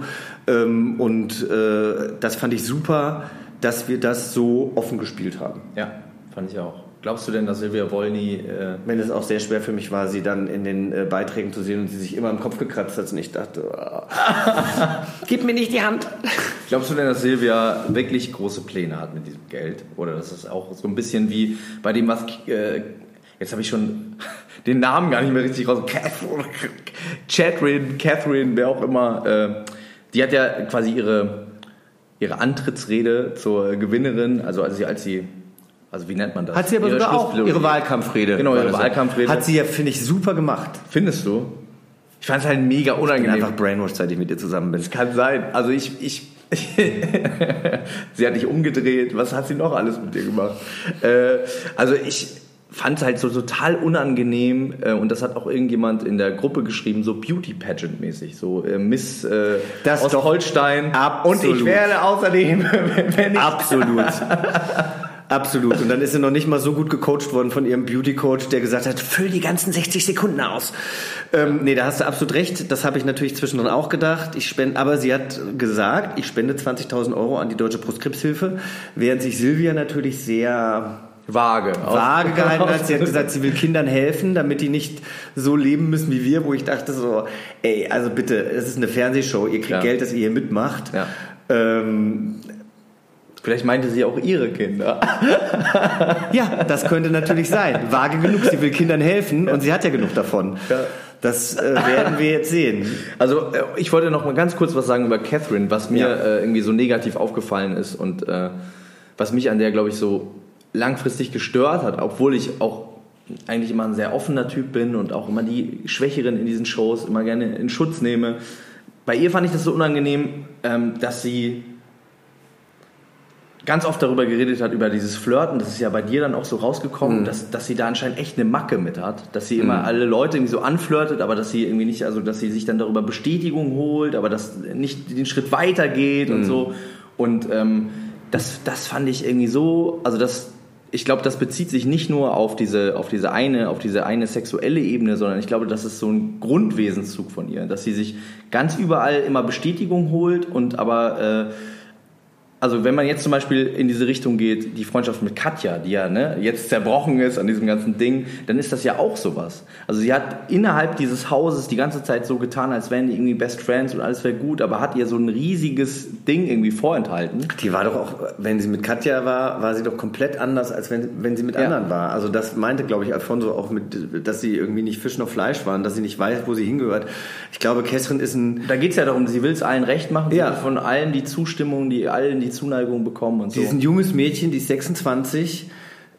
C: Das fand ich super, dass wir das so offen gespielt haben.
D: Ja, fand ich auch. Glaubst du denn, dass Silvia Wolny...
C: Wenn es auch sehr schwer für mich war, sie dann in den Beiträgen zu sehen und sie sich immer im Kopf gekratzt hat und ich dachte, gib mir nicht die Hand.
D: Glaubst du denn, dass Silvia wirklich große Pläne hat mit diesem Geld? Oder dass es auch so ein bisschen wie bei dem, was... jetzt habe ich schon den Namen gar nicht mehr richtig raus. Catherine, wer auch immer. Die hat ja quasi ihre Antrittsrede zur Gewinnerin, also wie nennt man das?
C: Hat sie aber sogar auch ihre Wahlkampfrede.
D: Genau, ihre Wahlkampfrede.
C: Hat sie ja, finde ich, super gemacht.
D: Findest du? Ich fand es halt mega unangenehm.
C: Ich bin einfach brainwashed, seit ich mit dir zusammen bin.
D: Das kann sein. Also sie hat dich umgedreht. Was hat sie noch alles mit dir gemacht? Also ich fand es halt so total unangenehm und das hat auch irgendjemand in der Gruppe geschrieben, so Beauty-Pageant-mäßig, so Miss aus Holstein.
C: Absolut.
D: Und ich werde außerdem, wenn ich...
C: Absolut. Und dann ist sie noch nicht mal so gut gecoacht worden von ihrem Beauty-Coach, der gesagt hat, füll die ganzen 60 Sekunden aus. Nee, da hast du absolut recht. Das habe ich natürlich zwischendrin auch gedacht. Aber sie hat gesagt, ich spende 20.000 Euro an die Deutsche Brustkrebshilfe, während sich Silvia natürlich sehr... vage gehalten hat. Sie hat gesagt, sie will Kindern helfen, damit die nicht so leben müssen wie wir, wo ich dachte so, ey, also bitte, es ist eine Fernsehshow, ihr kriegt Geld, dass ihr hier mitmacht.
D: Ja. Vielleicht meinte sie auch ihre Kinder.
C: Ja, das könnte natürlich sein. Vage genug, sie will Kindern helfen und sie hat ja genug davon.
D: Ja.
C: Das werden wir jetzt sehen.
D: Also ich wollte noch mal ganz kurz was sagen über Catherine, was mir irgendwie so negativ aufgefallen ist und was mich an der, glaube ich, so langfristig gestört hat, obwohl ich auch eigentlich immer ein sehr offener Typ bin und auch immer die Schwächeren in diesen Shows immer gerne in Schutz nehme. Bei ihr fand ich das so unangenehm, dass sie ganz oft darüber geredet hat, über dieses Flirten. Das ist ja bei dir dann auch so rausgekommen, dass sie da anscheinend echt eine Macke mit hat. Dass sie immer alle Leute irgendwie so anflirtet, aber dass sie irgendwie nicht, also dass sie sich dann darüber Bestätigung holt, aber dass nicht den Schritt weiter geht und so. Und das fand ich irgendwie so, also ich glaube, das bezieht sich nicht nur auf diese eine sexuelle Ebene, sondern ich glaube, das ist so ein Grundwesenszug von ihr, dass sie sich ganz überall immer Bestätigung holt und aber also wenn man jetzt zum Beispiel in diese Richtung geht, die Freundschaft mit Katja, die ja jetzt zerbrochen ist an diesem ganzen Ding, dann ist das ja auch sowas. Also sie hat innerhalb dieses Hauses die ganze Zeit so getan, als wären die irgendwie Best Friends und alles wäre gut, aber hat ihr so ein riesiges Ding irgendwie vorenthalten.
C: Die war doch auch, wenn sie mit Katja war sie doch komplett anders, als wenn sie mit anderen war. Also das meinte, glaube ich, Alfonso auch mit, dass sie irgendwie nicht Fisch noch Fleisch waren, dass sie nicht weiß, wo sie hingehört. Ich glaube, Catherine ist
D: Da geht es ja darum, sie will es allen recht machen, sie will von allen die Zustimmung, allen die Zuneigung bekommen und so.
C: Sie ist ein junges Mädchen, die ist 26.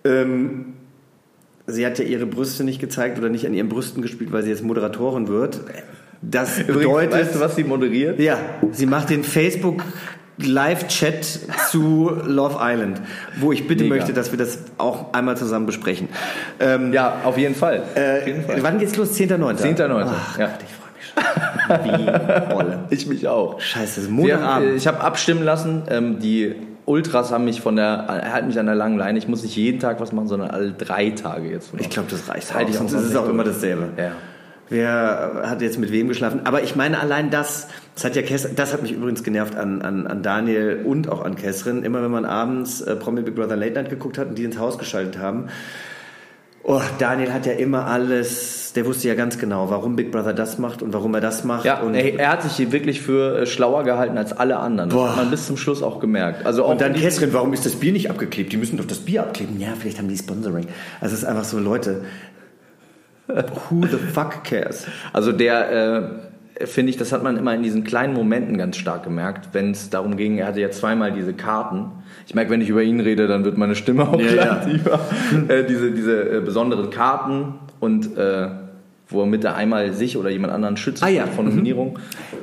C: Sie hat ja ihre Brüste nicht gezeigt oder nicht an ihren Brüsten gespielt, weil sie jetzt Moderatorin wird. Das bedeutet...
D: Weißt du, was sie moderiert?
C: Ja, sie macht den Facebook Live-Chat zu Love Island, wo ich bitte möchte, dass wir das auch einmal zusammen besprechen.
D: Ja, auf jeden Fall.
C: Wann geht's los? 10.9.
D: 10.9.
C: Ach,
D: ja.
C: Gott, ich freue mich schon. Wie Rolle.
D: Ich mich auch.
C: Scheiße, das ist Montagabend.
D: Ich habe abstimmen lassen. Die Ultras halten mich an der langen Leine. Ich muss nicht jeden Tag was machen, sondern alle 3 Tage jetzt.
C: Ich glaube, das reicht.
D: Sonst
C: ist es auch immer dasselbe.
D: Ja.
C: wer hat jetzt mit wem geschlafen. Aber ich meine, allein das hat mich übrigens genervt an Daniel und auch an Kesrin. Immer wenn man abends Promi Big Brother Late Night geguckt hat und die ins Haus geschaltet haben. Oh, Daniel hat ja immer alles, der wusste ja ganz genau, warum Big Brother das macht und warum er das macht.
D: Ja,
C: und
D: er hat sich wirklich für schlauer gehalten als alle anderen. Das hat man bis zum Schluss auch gemerkt. Also auch
C: und dann Kesrin, warum ist das Bier nicht abgeklebt? Die müssen doch das Bier abkleben. Ja, vielleicht haben die Sponsoring. Also es ist einfach so, Leute, who the fuck cares?
D: Also finde ich, das hat man immer in diesen kleinen Momenten ganz stark gemerkt, wenn es darum ging, er hatte ja zweimal diese Karten. Ich merke, wenn ich über ihn rede, dann wird meine Stimme auch tiefer. Diese besonderen Karten und womit er einmal sich oder jemand anderen schützt von Nominierung.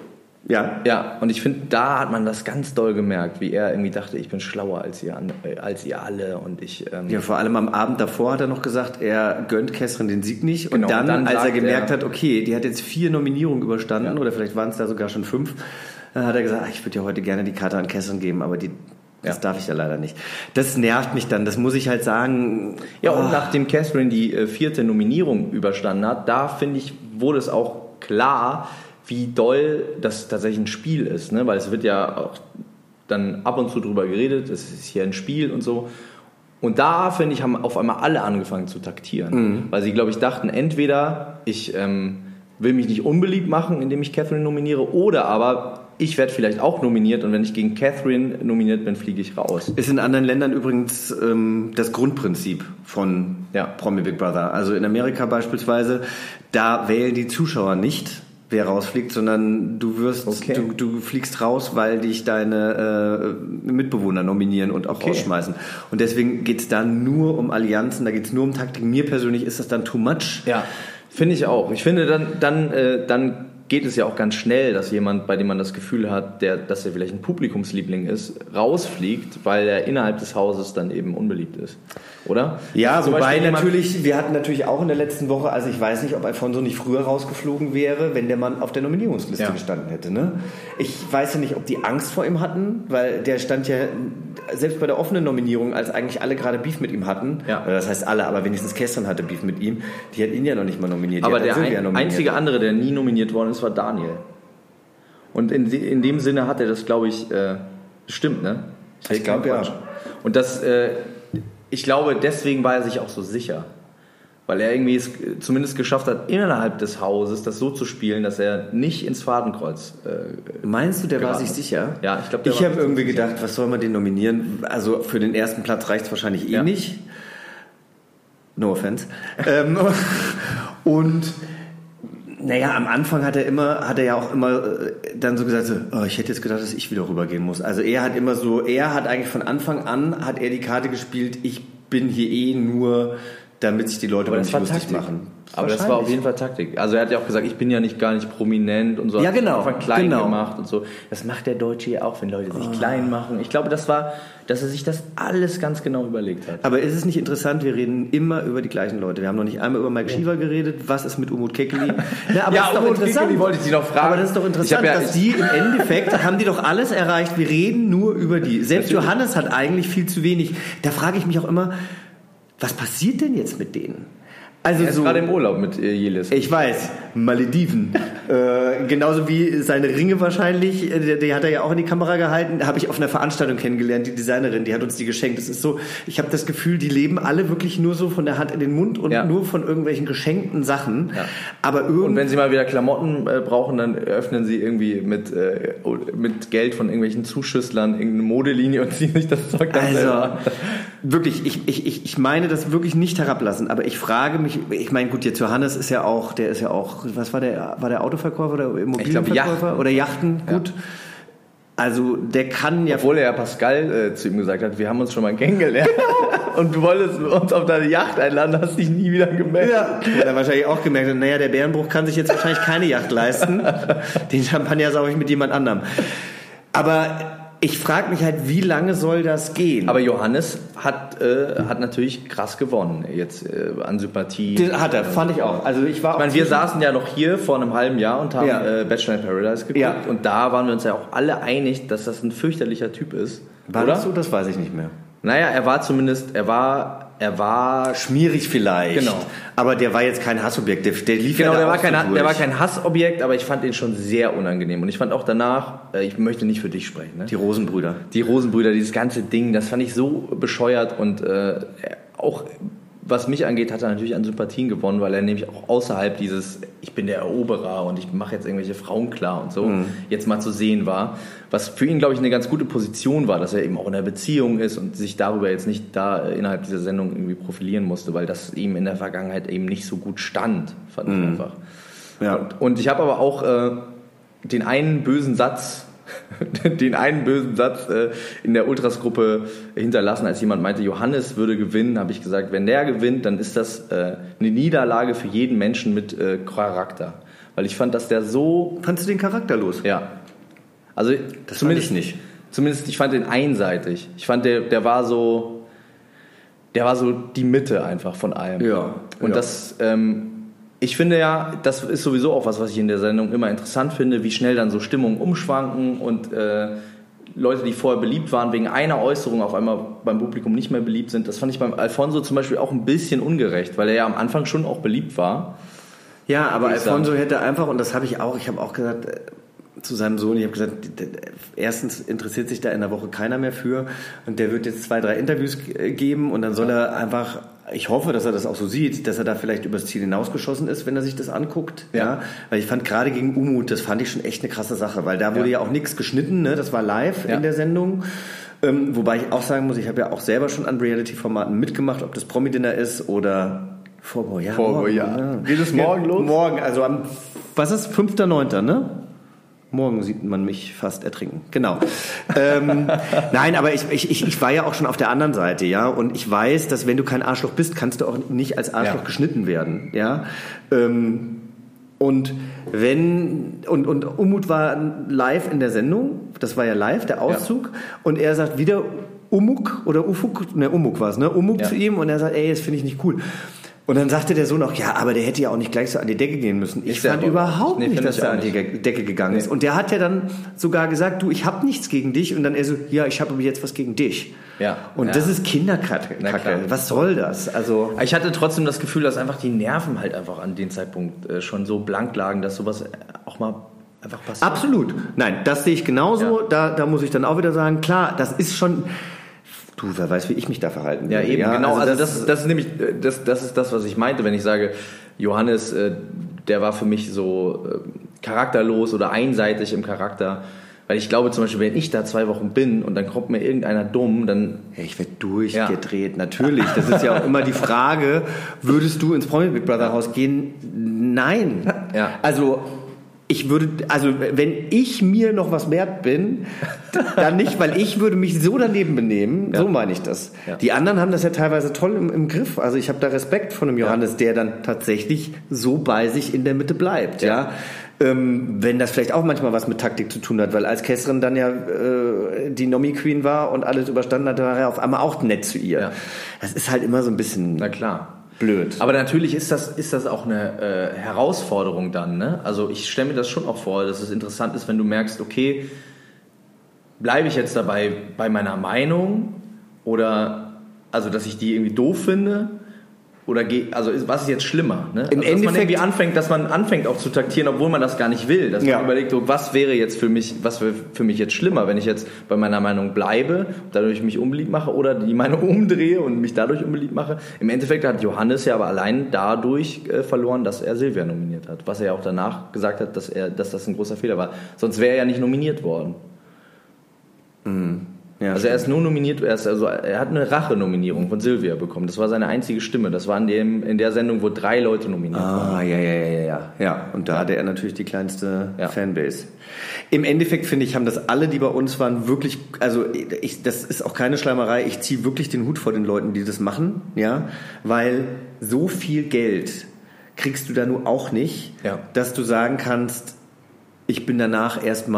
D: Ja, und ich finde, da hat man das ganz doll gemerkt, wie er irgendwie dachte, ich bin schlauer als ihr alle und ich...
C: Ja, vor allem am Abend davor hat er noch gesagt, er gönnt Kesrin den Sieg nicht. Genau, und dann als er gemerkt hat, okay, die hat jetzt 4 Nominierungen überstanden oder vielleicht waren es da sogar schon 5, hat er gesagt, ich würde ja heute gerne die Karte an Kesrin geben, aber das darf ich ja leider nicht. Das nervt mich dann, das muss ich halt sagen.
D: Ja, und nachdem Kesrin die 4. Nominierung überstanden hat, da finde ich, wurde es auch klar, wie doll das tatsächlich ein Spiel ist, ne? Weil es wird ja auch dann ab und zu drüber geredet, es ist hier ein Spiel und so. Und da, finde ich, haben auf einmal alle angefangen zu taktieren. Weil sie, glaube ich, dachten, entweder ich will mich nicht unbeliebt machen, indem ich Catherine nominiere, oder aber ich werde vielleicht auch nominiert und wenn ich gegen Catherine nominiert bin, fliege ich raus.
C: Ist in anderen Ländern übrigens das Grundprinzip von Promi Big Brother. Also in Amerika beispielsweise, da wählen die Zuschauer nicht, wer rausfliegt, sondern du fliegst raus, weil dich deine Mitbewohner nominieren und auch rausschmeißen. Und deswegen geht es da nur um Allianzen, da geht es nur um Taktik. Mir persönlich ist das dann too much.
D: Ja, finde ich auch. Ich finde, dann geht es ja auch ganz schnell, dass jemand, bei dem man das Gefühl hat, dass er vielleicht ein Publikumsliebling ist, rausfliegt, weil er innerhalb des Hauses dann eben unbeliebt ist. Oder?
C: Ja, wobei wir hatten natürlich auch in der letzten Woche, also ich weiß nicht, ob Alfonso nicht früher rausgeflogen wäre, wenn der Mann auf der Nominierungsliste gestanden hätte. Ne? Ich weiß ja nicht, ob die Angst vor ihm hatten, weil der stand ja selbst bei der offenen Nominierung, als eigentlich alle gerade Beef mit ihm hatten, oder das heißt alle, aber wenigstens Kesrin hatte Beef mit ihm, die hat ihn ja noch nicht mal nominiert.
D: Aber der einzige andere, der nie nominiert worden ist, war Daniel. Und in dem Sinne hat er das, glaube ich, bestimmt, ne?
C: Ich glaube, ja.
D: Und das, ich glaube, deswegen war er sich auch so sicher. Weil er irgendwie es zumindest geschafft hat, innerhalb des Hauses das so zu spielen, dass er nicht ins Fadenkreuz
C: Meinst du, der war sich sicher?
D: Ja, ich glaube,
C: ich habe irgendwie gedacht, was soll man den nominieren? Also für den ersten Platz reicht es wahrscheinlich nicht. No offense. Und naja, am Anfang hat er ja auch immer dann so gesagt, ich hätte jetzt gedacht, dass ich wieder rübergehen muss. Also er hat eigentlich von Anfang an, hat er die Karte gespielt, ich bin hier nur, damit sich die Leute über mich lustig machen.
D: Aber das war auf jeden Fall Taktik. Also er hat ja auch gesagt, ich bin ja gar nicht prominent und so.
C: Ja, genau.
D: Hat klein gemacht und so. Das macht der Deutsche ja auch, wenn Leute sich klein machen. Ich glaube, dass er sich das alles ganz genau überlegt hat.
C: Aber ist es nicht interessant, wir reden immer über die gleichen Leute. Wir haben noch nicht einmal über Mike Schiever geredet. Was ist mit Umut Kekili?
D: Umut Kekili wollte ich Sie noch fragen.
C: Aber das ist doch interessant, dass die im Endeffekt, haben die doch alles erreicht. Wir reden nur über die. Selbst Johannes hat eigentlich viel zu wenig. Da frage ich mich auch immer, was passiert denn jetzt mit denen?
D: Also er ist gerade im Urlaub mit Jelis.
C: Ich weiß, Malediven. Genauso wie seine Ringe wahrscheinlich, die hat er ja auch in die Kamera gehalten, habe ich auf einer Veranstaltung kennengelernt, die Designerin, die hat uns die geschenkt. Das ist so, ich habe das Gefühl, die leben alle wirklich nur so von der Hand in den Mund und nur von irgendwelchen geschenkten Sachen. Ja. Aber
D: und wenn sie mal wieder Klamotten brauchen, dann öffnen sie irgendwie mit Geld von irgendwelchen Zuschüsslern irgendeine Modelinie und ziehen sich das Zeug dann selber.
C: Wirklich, ich meine das wirklich nicht herablassen, aber ich frage mich, ich meine, gut, jetzt Johannes ist ja auch, was war der Autoverkäufer oder Immobilienverkäufer oder Yachten? Gut. Also der kann ja...
D: Obwohl er ja Pascal zu ihm gesagt hat, wir haben uns schon mal kennengelernt und du wolltest uns auf deine Yacht einladen, hast dich nie wieder gemeldet.
C: Ja, hat er wahrscheinlich auch gemerkt, naja, der Bärenbruch kann sich jetzt wahrscheinlich keine Yacht leisten. Den Champagner sauge ich mit jemand anderem. Aber... ich frage mich halt, wie lange soll das gehen?
D: Aber Johannes hat natürlich krass gewonnen jetzt an Sympathie.
C: Das hat er, fand ich auch. Also
D: wir saßen ja noch hier vor einem halben Jahr und haben Bachelor in Paradise geguckt und da waren wir uns ja auch alle einig, dass das ein fürchterlicher Typ ist.
C: War das so? Das weiß ich nicht mehr.
D: Naja, er war
C: schmierig vielleicht.
D: Genau.
C: Aber der war jetzt kein Hassobjekt. Der lief
D: genau,
C: ja
D: der war kein Hassobjekt, aber ich fand ihn schon sehr unangenehm. Und ich fand auch danach, ich möchte nicht für dich sprechen, ne?
C: Die Rosenbrüder,
D: dieses ganze Ding, das fand ich so bescheuert und auch was mich angeht, hat er natürlich an Sympathien gewonnen, weil er nämlich auch außerhalb dieses, ich bin der Eroberer und ich mache jetzt irgendwelche Frauen klar und so, jetzt mal zu sehen war. Was für ihn, glaube ich, eine ganz gute Position war, dass er eben auch in einer Beziehung ist und sich darüber jetzt nicht da innerhalb dieser Sendung irgendwie profilieren musste, weil das ihm in der Vergangenheit eben nicht so gut stand, fand ich einfach.
C: Ja.
D: Und ich habe aber auch den einen bösen Satz in der Ultras-Gruppe hinterlassen, als jemand meinte, Johannes würde gewinnen, habe ich gesagt, wenn der gewinnt, dann ist das eine Niederlage für jeden Menschen mit Charakter. Weil ich fand, dass der so...
C: Fandst du den charakterlos?
D: Ja. Also
C: das
D: zumindest
C: fand ich nicht.
D: Zumindest, ich fand den einseitig. Ich fand, der war so die Mitte einfach von allem.
C: Ja.
D: Und das... ich finde ja, das ist sowieso auch was ich in der Sendung immer interessant finde, wie schnell dann so Stimmungen umschwanken und Leute, die vorher beliebt waren, wegen einer Äußerung auf einmal beim Publikum nicht mehr beliebt sind. Das fand ich beim Alfonso zum Beispiel auch ein bisschen ungerecht, weil er ja am Anfang schon auch beliebt war.
C: Ja, aber Alfonso hätte einfach, und das habe ich habe auch gesagt zu seinem Sohn, ich habe gesagt, erstens interessiert sich da in der Woche keiner mehr für und der wird jetzt 2-3 Interviews geben und dann soll er einfach, ich hoffe, dass er das auch so sieht, dass er da vielleicht übers Ziel hinausgeschossen ist, wenn er sich das anguckt. Ja. Weil ich fand gerade gegen Umut, das fand ich schon echt eine krasse Sache, weil da wurde ja auch nichts geschnitten, ne? Das war live in der Sendung. Wobei ich auch sagen muss, ich habe ja auch selber schon an Reality-Formaten mitgemacht, ob das Promi-Dinner ist oder Vorbau.
D: Geht es morgen los?
C: Morgen, also am, 5.9., ne? Morgen sieht man mich fast ertrinken. Genau. Nein, aber ich war ja auch schon auf der anderen Seite, ja. Und ich weiß, dass wenn du kein Arschloch bist, kannst du auch nicht als Arschloch geschnitten werden, ja. Und Umut war live in der Sendung. Das war ja live, der Auszug. Ja. Und er sagt wieder Umuk oder Ufuk, ne, Umuk war es, ne? Umuk zu ihm. Und er sagt, ey, das finde ich nicht cool. Und dann sagte der Sohn auch, ja, aber der hätte ja auch nicht gleich so an die Decke gehen müssen. Ich fand überhaupt nicht, dass er an die Decke gegangen ist. Und der hat ja dann sogar gesagt, du, ich habe nichts gegen dich. Und dann er so, ja, ich habe aber jetzt was gegen dich. Ja. Und das ist Kinderkacke. Was soll das? Also
D: ich hatte trotzdem das Gefühl, dass einfach die Nerven halt einfach an dem Zeitpunkt schon so blank lagen, dass sowas auch mal einfach passiert.
C: Absolut. Nein, das sehe ich genauso. Ja. Da muss ich dann auch wieder sagen, klar, das ist schon... Du, wer weiß, wie ich mich da verhalten würde.
D: Ja, eben, genau. Also das ist nämlich, das ist das, was ich meinte, wenn ich sage, Johannes, der war für mich so charakterlos oder einseitig im Charakter. Weil ich glaube zum Beispiel, wenn ich da 2 Wochen bin und dann kommt mir irgendeiner dumm, dann...
C: Ja, ich werde durchgedreht, natürlich. Das ist ja auch immer die Frage, würdest du ins Promi Big Brother Haus gehen? Nein. Ja. Also wenn ich mir noch was wert bin, dann nicht, weil ich würde mich so daneben benehmen, so meine ich das. Ja. Die anderen haben das ja teilweise toll im Griff. Also ich habe da Respekt von dem Johannes, der dann tatsächlich so bei sich in der Mitte bleibt. Ja. Wenn das vielleicht auch manchmal was mit Taktik zu tun hat, weil als Kestrin dann ja die Nomi-Queen war und alles überstanden hat, war er auf einmal auch nett zu ihr. Ja. Das ist halt immer so ein bisschen...
D: Na klar.
C: Blöd.
D: Aber natürlich ist das auch eine Herausforderung dann, ne? Also ich stelle mir das schon auch vor, dass es interessant ist, wenn du merkst, okay, bleibe ich jetzt dabei bei meiner Meinung oder also dass ich die irgendwie doof finde oder was ist jetzt schlimmer, ne?
C: Im Endeffekt,
D: dass man anfängt auch zu taktieren, obwohl man das gar nicht will, dass man überlegt, was wäre für mich jetzt schlimmer, wenn ich jetzt bei meiner Meinung bleibe, dadurch mich unbeliebt mache oder die Meinung umdrehe und mich dadurch unbeliebt mache. Im Endeffekt hat Johannes ja aber allein dadurch verloren, dass er Silvia nominiert hat, was er ja auch danach gesagt hat, dass das ein großer Fehler war. Sonst wäre er ja nicht nominiert worden. Ja, also er ist nur nominiert, er hat eine Rache-Nominierung von Silvia bekommen. Das war seine einzige Stimme. Das war in der Sendung, wo 3 Leute nominiert waren.
C: Ja. Und da hatte er natürlich die kleinste Fanbase. Im Endeffekt, finde ich, haben das alle, die bei uns waren, wirklich, also das ist auch keine Schleimerei, ich ziehe wirklich den Hut vor den Leuten, die das machen, ja, weil so viel Geld kriegst du da nur auch nicht, dass du sagen kannst, ich bin danach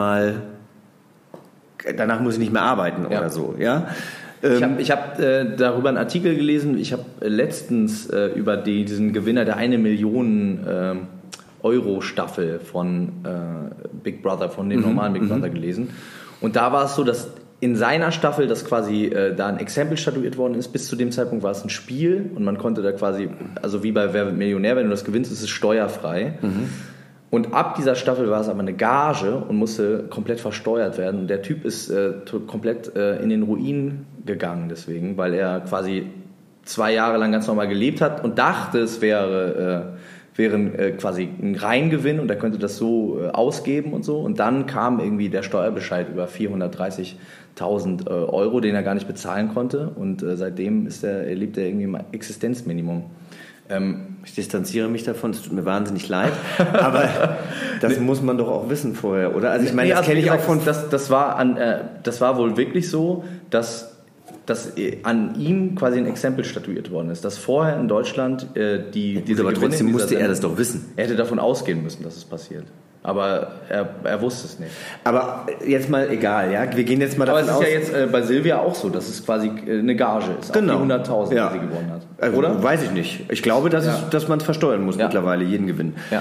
C: muss ich nicht mehr arbeiten oder so, ja.
D: Ich hab darüber einen Artikel gelesen. Ich habe letztens über diesen Gewinner der 1 Million Euro Staffel von Big Brother, von dem normalen Big Brother gelesen. Und da war es so, dass in seiner Staffel, dass quasi da ein Exempel statuiert worden ist. Bis zu dem Zeitpunkt war es ein Spiel und man konnte da quasi, also wie bei Wer wird Millionär, wenn du das gewinnst, ist es steuerfrei. Und ab dieser Staffel war es aber eine Gage und musste komplett versteuert werden. Und der Typ ist komplett in den Ruin gegangen deswegen, weil er quasi 2 Jahre lang ganz normal gelebt hat und dachte, es wäre quasi ein Reingewinn und er könnte das so ausgeben und so. Und dann kam irgendwie der Steuerbescheid über 430.000 Euro, den er gar nicht bezahlen konnte. Und seitdem lebt er irgendwie im Existenzminimum.
C: Ich distanziere mich davon, es tut mir wahnsinnig leid, aber das muss man doch auch wissen vorher, oder? Also ich meine, das kenne ich auch von...
D: Das war wohl wirklich so, dass an ihm quasi ein Exempel statuiert worden ist, dass vorher in Deutschland diese
C: aber
D: Gewinne
C: trotzdem musste
D: Sendung,
C: er das doch wissen.
D: Er hätte davon ausgehen müssen, dass es passiert. Aber er wusste es nicht.
C: Aber jetzt mal egal, ja? Wir gehen jetzt mal davon aus...
D: Aber es ist ja jetzt bei Silvia auch so, dass es quasi eine Gage ist.
C: Genau.
D: Auch die 100.000, die sie gewonnen hat.
C: Oder? Weiß ich nicht. Ich glaube, dass man es versteuern muss mittlerweile, jeden Gewinn.
D: Ja.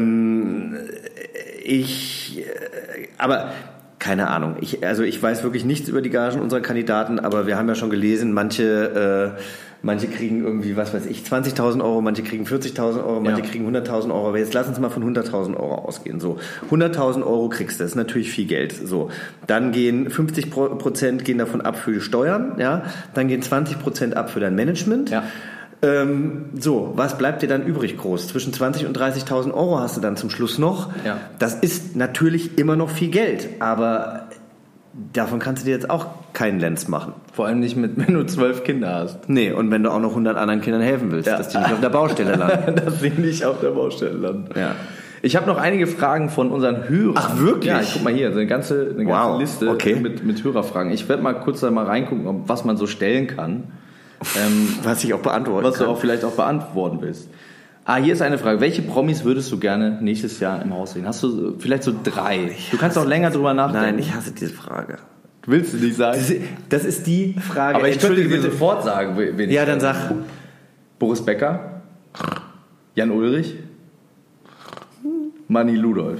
C: Aber... Keine Ahnung. Ich weiß wirklich nichts über die Gagen unserer Kandidaten, aber wir haben ja schon gelesen, manche kriegen irgendwie, was weiß ich, 20.000 Euro, manche kriegen 40.000 Euro, manche kriegen 100.000 Euro. Aber jetzt lass uns mal von 100.000 Euro ausgehen. So, 100.000 Euro kriegst du, das ist natürlich viel Geld. So, dann gehen 50% gehen davon ab für die Steuern, ja. Dann gehen 20% ab für dein Management. Ja. So, was bleibt dir dann übrig groß? Zwischen 20.000 und 30.000 Euro hast du dann zum Schluss noch. Ja. Das ist natürlich immer noch viel Geld, aber davon kannst du dir jetzt auch keinen Lenz machen.
D: Vor allem nicht, wenn du 12 Kinder hast.
C: Nee, und wenn du auch noch 100 anderen Kindern helfen willst, dass die nicht auf der Baustelle landen.
D: Dass sie nicht auf der Baustelle landen.
C: Ja.
D: Ich habe noch einige Fragen von unseren Hörern.
C: Ach, wirklich?
D: Ja, guck mal hier, eine ganze Liste mit Hörerfragen. Ich werde mal kurz da mal reingucken, was man so stellen kann.
C: Was ich auch beantworten
D: Was du auch vielleicht auch beantworten willst. Hier ist eine Frage. Welche Promis würdest du gerne nächstes Jahr im Haus sehen? Hast du vielleicht so 3? Du kannst auch länger drüber nachdenken.
C: Nein, ich hasse diese Frage.
D: Willst du nicht sagen?
C: Das ist die Frage.
D: Aber ich könnte dir sofort sagen, wen
C: ja, dann sag.
D: Boris Becker, Jan Ulrich, Manni Ludolf.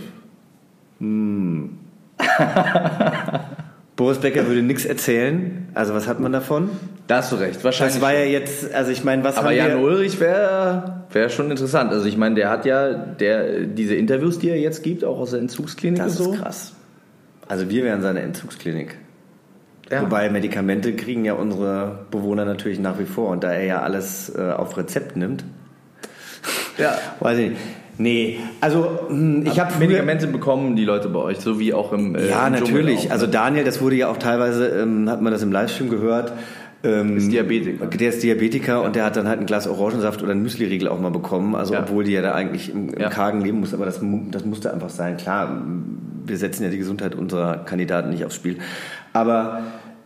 C: Boris Becker würde nichts erzählen. Also was hat man davon?
D: Da hast du recht. Wahrscheinlich.
C: Das war ja jetzt, also ich meine, was
D: aber
C: haben wir...
D: Jan Ulrich wäre schon interessant. Also ich meine, der hat ja diese Interviews, die er jetzt gibt, auch aus der Entzugsklinik
C: das
D: und so.
C: Das ist krass. Also wir wären seine Entzugsklinik. Ja. Wobei Medikamente kriegen ja unsere Bewohner natürlich nach wie vor. Und da er ja alles auf Rezept nimmt.
D: Ja.
C: Weiß ich nicht. Nee, also ich habe
D: Medikamente bekommen die Leute bei euch, so wie auch im
C: ja,
D: im
C: natürlich.
D: Auch,
C: also Daniel, das wurde ja auch teilweise, hat man das im Livestream gehört.
D: Ist Diabetiker.
C: Der ist Diabetiker und der hat dann halt ein Glas Orangensaft oder einen Müsli-Riegel auch mal bekommen. Also obwohl die ja da eigentlich im Kargen leben muss, aber das musste einfach sein. Klar, wir setzen ja die Gesundheit unserer Kandidaten nicht aufs Spiel. Aber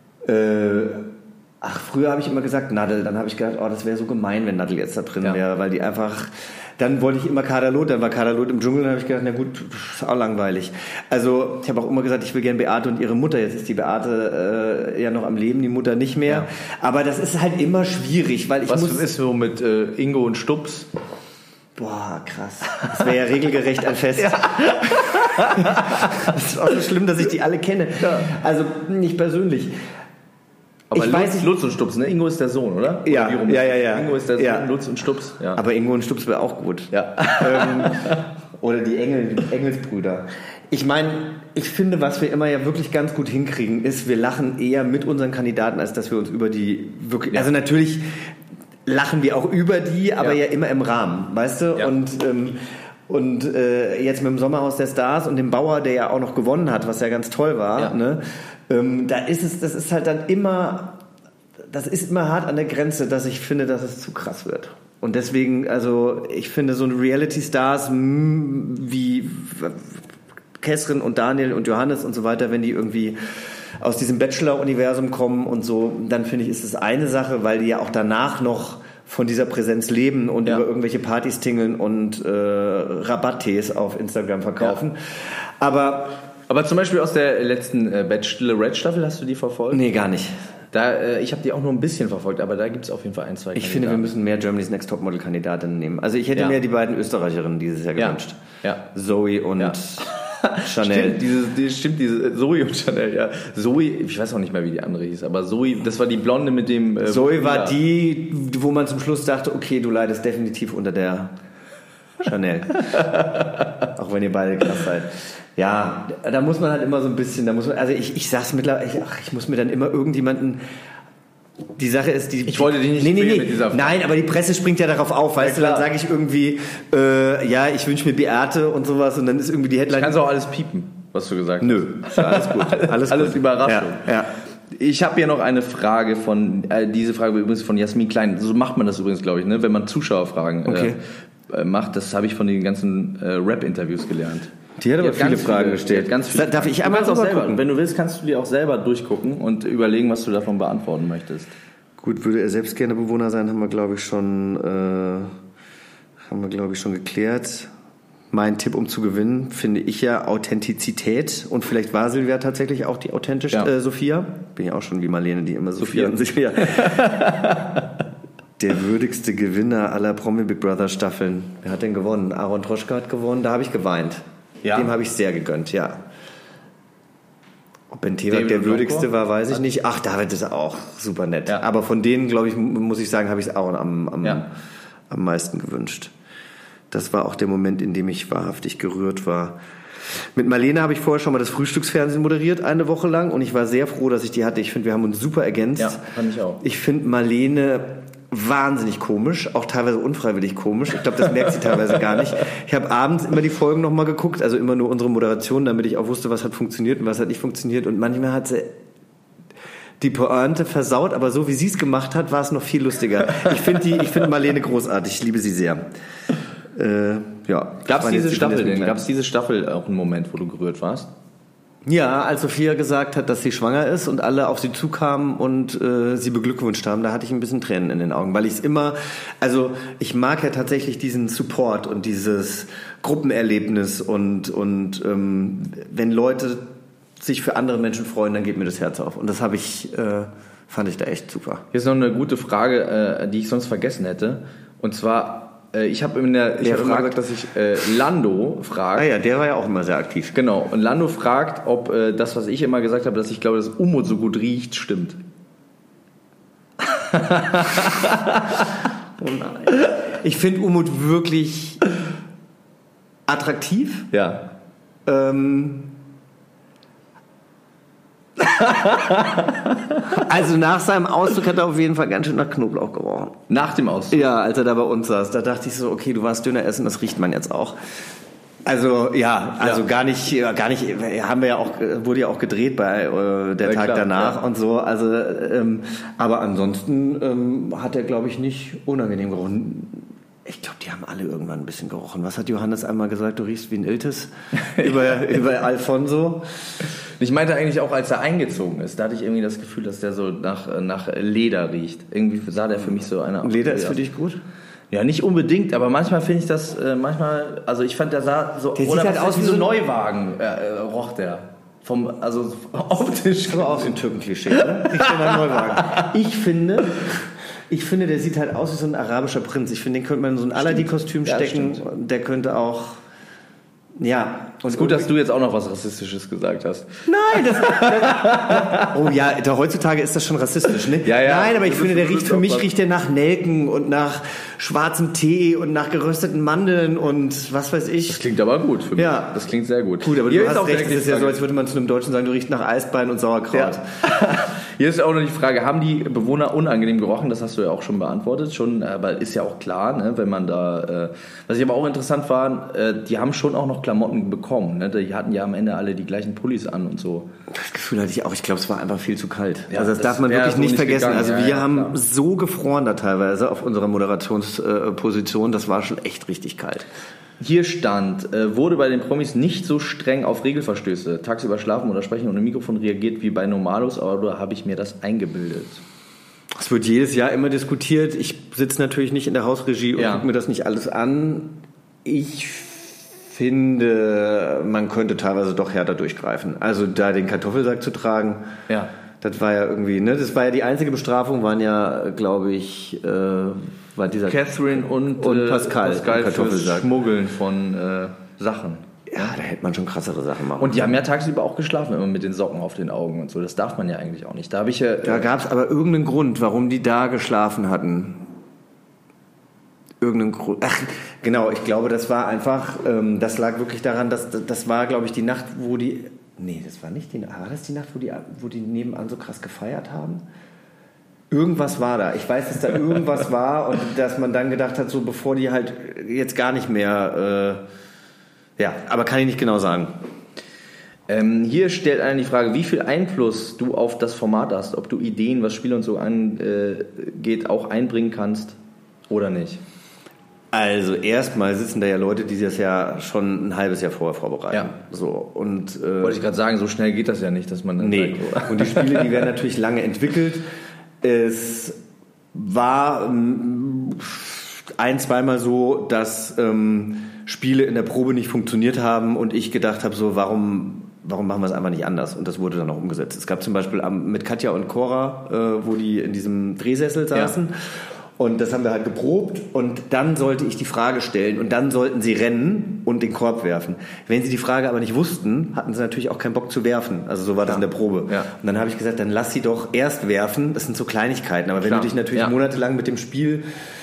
C: früher habe ich immer gesagt Nadel, dann habe ich gedacht, das wäre so gemein, wenn Nadel jetzt da drin wäre, weil die einfach... Dann wollte ich immer Kaderlot, dann war Kaderlot im Dschungel, dann habe ich gedacht, na gut, ist auch langweilig. Also ich habe auch immer gesagt, ich will gerne Beate und ihre Mutter. Jetzt ist die Beate ja noch am Leben, die Mutter nicht mehr. Ja. Aber das ist halt immer schwierig, weil
D: Was ist so mit Ingo und Stubbs?
C: Boah, krass. Das wäre ja regelgerecht ein Fest. Ja. Das ist auch so schlimm, dass ich die alle kenne. Ja. Also nicht persönlich.
D: Aber Lutz und Stubbs, ne? Ingo ist der Sohn, oder?
C: Ja, ja.
D: Ingo ist der Sohn, Lutz und Stubbs. Ja.
C: Aber Ingo und Stubbs wäre auch gut.
D: Ja.
C: Oder die Engelsbrüder. Ich meine, ich finde, was wir immer ja wirklich ganz gut hinkriegen, ist, wir lachen eher mit unseren Kandidaten, als dass wir uns über die wirklich... Ja. Also natürlich lachen wir auch über die, aber ja immer im Rahmen, weißt du? Ja. Und jetzt mit dem Sommerhaus der Stars und dem Bauer, der ja auch noch gewonnen hat, was ja ganz toll war, ne? Das ist halt dann immer, das ist immer hart an der Grenze, dass ich finde, dass es zu krass wird. Und deswegen, also ich finde so Reality-Stars wie Kesrin und Daniel und Johannes und so weiter, wenn die irgendwie aus diesem Bachelor-Universum kommen und so, dann finde ich, ist es eine Sache, weil die ja auch danach noch von dieser Präsenz leben und über irgendwelche Partys tingeln und Rabatttees auf Instagram verkaufen. Ja.
D: Aber zum Beispiel aus der letzten Bachelorette-Staffel, hast du die verfolgt?
C: Nee, gar nicht.
D: Ich habe die auch nur ein bisschen verfolgt, aber da gibt es auf jeden Fall 1, 2 Kandidaten.
C: Ich finde, wir müssen mehr Germany's Next Topmodel-Kandidaten nehmen. Also ich hätte mir die beiden Österreicherinnen dieses Jahr gewünscht.
D: Ja.
C: Zoe und Chanel.
D: Stimmt, diese Zoe und Chanel, ja. Zoe, ich weiß auch nicht mehr, wie die andere hieß, aber Zoe, das war die Blonde mit dem...
C: Zoe war die, wo man zum Schluss dachte, okay, du leidest definitiv unter der Chanel. Auch wenn ihr beide krass seid. Ja, da muss man halt immer so ein bisschen, ich sag's mittlerweile, ich muss mir dann immer irgendjemanden... Die Sache ist,
D: ich wollte dich nicht mit dieser Frage.
C: Nein, aber die Presse springt ja darauf auf, weißt du, dann sage ich irgendwie, ich wünsche mir Beate und sowas und dann ist irgendwie die Headline...
D: Kannst du auch alles piepen, was du gesagt hast.
C: Nö, alles gut.
D: Alles Überraschung.
C: Ja.
D: Ich habe hier noch eine Frage diese Frage übrigens von Jasmin Klein. So macht man das übrigens, glaube ich, ne? Wenn man Zuschauerfragen macht. Das habe ich von den ganzen Rap-Interviews gelernt.
C: Die hat aber viele Fragen gestellt.
D: Darf ich einmal selber gucken? Wenn du willst, kannst du dir auch selber durchgucken und überlegen, was du davon beantworten möchtest.
C: Gut, würde er selbst gerne Bewohner sein, haben wir, glaube ich, schon geklärt. Mein Tipp, um zu gewinnen, finde ich ja Authentizität. Und vielleicht war Silvia tatsächlich auch die authentische Sophia. Bin ja auch schon wie Marlene, die immer Sophia und Silvia. Der würdigste Gewinner aller Promi Big Brother Staffeln. Wer hat denn gewonnen? Aaron Troschka hat gewonnen, da habe ich geweint. Ja. Dem habe ich sehr gegönnt, ja. Ob Ben Tewak der würdigste war, weiß ich nicht. Ach, David ist auch super nett. Ja. Aber von denen, glaube ich, muss ich sagen, habe ich es Aaron am meisten gewünscht. Das war auch der Moment, in dem ich wahrhaftig gerührt war. Mit Marlene habe ich vorher schon mal das Frühstücksfernsehen moderiert, eine Woche lang. Und ich war sehr froh, dass ich die hatte. Ich finde, wir haben uns super ergänzt.
D: Ja, fand ich auch.
C: Ich finde Marlene wahnsinnig komisch, auch teilweise unfreiwillig komisch. Ich glaube, das merkt sie teilweise gar nicht. Ich habe abends immer die Folgen nochmal geguckt, also immer nur unsere Moderation, damit ich auch wusste, was hat funktioniert und was hat nicht funktioniert. Und manchmal hat sie die Pointe versaut, aber so wie sie es gemacht hat, war es noch viel lustiger. Ich finde Marlene großartig, ich liebe sie sehr.
D: Gab es diese Staffel denn? Gab es diese Staffel auch einen Moment, wo du gerührt warst?
C: Ja, als Sophia gesagt hat, dass sie schwanger ist und alle auf sie zukamen und sie beglückwünscht haben, da hatte ich ein bisschen Tränen in den Augen, weil ich ich mag ja tatsächlich diesen Support und dieses Gruppenerlebnis und wenn Leute sich für andere Menschen freuen, dann geht mir das Herz auf. Und das fand ich da echt super.
D: Hier ist noch eine gute Frage, die ich sonst vergessen hätte. Und zwar, ich habe immer gesagt, dass ich Lando frage.
C: Ah ja, der war ja auch immer sehr aktiv.
D: Genau, und Lando fragt, ob das, was ich immer gesagt habe, dass ich glaube, dass Umut so gut riecht, stimmt.
C: Oh nein. Ich finde Umut wirklich attraktiv.
D: Ja.
C: Also nach seinem Auszug hat er auf jeden Fall ganz schön nach Knoblauch gerochen.
D: Nach dem Auszug?
C: Ja, als er da bei uns saß. Da dachte ich so, okay, du warst Döner essen, das riecht man jetzt auch. Also gar nicht, haben wir ja auch, wurde ja auch gedreht bei der Tag danach und so. Also, aber ansonsten hat er, glaube ich, nicht unangenehm gerochen. Ich glaube, die haben alle irgendwann ein bisschen gerochen. Was hat Johannes einmal gesagt? Du riechst wie ein Iltis über Alfonso.
D: Ich meinte eigentlich auch, als er eingezogen ist, da hatte ich irgendwie das Gefühl, dass der so nach Leder riecht. Irgendwie sah der für mich so einer aus.
C: Leder ist für dich gut?
D: Ja, nicht unbedingt, aber manchmal finde ich das, also ich fand, der sah so,
C: der sieht halt aus wie so ein
D: Neuwagen, roch der. Also optisch.
C: Aber auch so ein Türkenklischee, ne? Ich finde ein Neuwagen. Ich finde, der sieht halt aus wie so ein arabischer Prinz. Ich finde, den könnte man in so ein Aladdin-Kostüm stecken. Ja, der könnte auch... Ja.
D: Und ist gut, dass du jetzt auch noch was Rassistisches gesagt hast.
C: Nein, oh ja, heutzutage ist das schon rassistisch, ne?
D: Ja.
C: Nein, aber ich finde, riecht der nach Nelken und nach schwarzem Tee und nach gerösteten Mandeln und was weiß ich.
D: Das klingt aber gut für mich.
C: Ja.
D: Das klingt sehr gut.
C: Gut, aber du hast recht, es ist ja so, als würde man zu einem Deutschen sagen, du riechst nach Eisbein und Sauerkraut. Ja.
D: Hier ist auch noch die Frage, haben die Bewohner unangenehm gerochen? Das hast du ja auch schon beantwortet, aber ist ja auch klar, ne, wenn man da... was ich aber auch interessant fand, die haben schon auch noch Klamotten bekommen. Ne? Die hatten ja am Ende alle die gleichen Pullis an und so.
C: Das Gefühl hatte ich auch. Ich glaube, es war einfach viel zu kalt. Ja, also das darf man wirklich nicht vergessen. Gegangen. Also wir haben so gefroren da teilweise auf unserer Moderationsposition. Das war schon echt richtig kalt.
D: Hier stand, wurde bei den Promis nicht so streng auf Regelverstöße, tagsüber schlafen oder sprechen und im Mikrofon reagiert wie bei Normalos, aber da habe ich mir das eingebildet.
C: Es wird jedes Jahr immer diskutiert. Ich sitze natürlich nicht in der Hausregie und gucke mir das nicht alles an. Ich finde, man könnte teilweise doch härter durchgreifen. Also da den Kartoffelsack zu tragen, das war ja irgendwie, ne, das war ja die einzige Bestrafung, waren ja, glaube ich, war dieser
D: Catherine und
C: Pascal
D: fürs Schmuggeln von Sachen.
C: Ja, da hätte man schon krassere Sachen machen.
D: Und die haben ja tagsüber auch geschlafen, immer mit den Socken auf den Augen und so. Das darf man ja eigentlich auch nicht. Da
C: gab es aber irgendeinen Grund, warum die da geschlafen hatten. Irgendeinen Grund. Ach, genau, ich glaube, das war einfach, das lag wirklich daran, dass das war, glaube ich, die Nacht, wo die. Nee, das war nicht die Nacht. War das die Nacht, wo die nebenan so krass gefeiert haben? Irgendwas war da. Ich weiß, dass da irgendwas war und dass man dann gedacht hat, so bevor die halt jetzt gar nicht mehr. Ja, aber kann ich nicht genau sagen.
D: Hier stellt einer die Frage, wie viel Einfluss du auf das Format hast, ob du Ideen, was Spiele und so angeht, auch einbringen kannst oder nicht.
C: Also erstmal sitzen da ja Leute, die das ja schon ein halbes Jahr vorher vorbereiten. Ja. So, und,
D: wollte ich gerade sagen, so schnell geht das ja nicht, dass man dann
C: sagt, und die Spiele, die werden natürlich lange entwickelt. Es war zweimal so, dass Spiele in der Probe nicht funktioniert haben und ich gedacht habe, so warum machen wir es einfach nicht anders? Und das wurde dann auch umgesetzt. Es gab zum Beispiel mit Katja und Cora, wo die in diesem Drehsessel saßen. Ja. Und das haben wir halt geprobt und dann sollte ich die Frage stellen und dann sollten sie rennen und den Korb werfen. Wenn sie die Frage aber nicht wussten, hatten sie natürlich auch keinen Bock zu werfen. Also so war das in der Probe. Ja. Und dann habe ich gesagt, dann lass sie doch erst werfen. Das sind so Kleinigkeiten. Aber wenn du dich natürlich monatelang mit dem Spiel...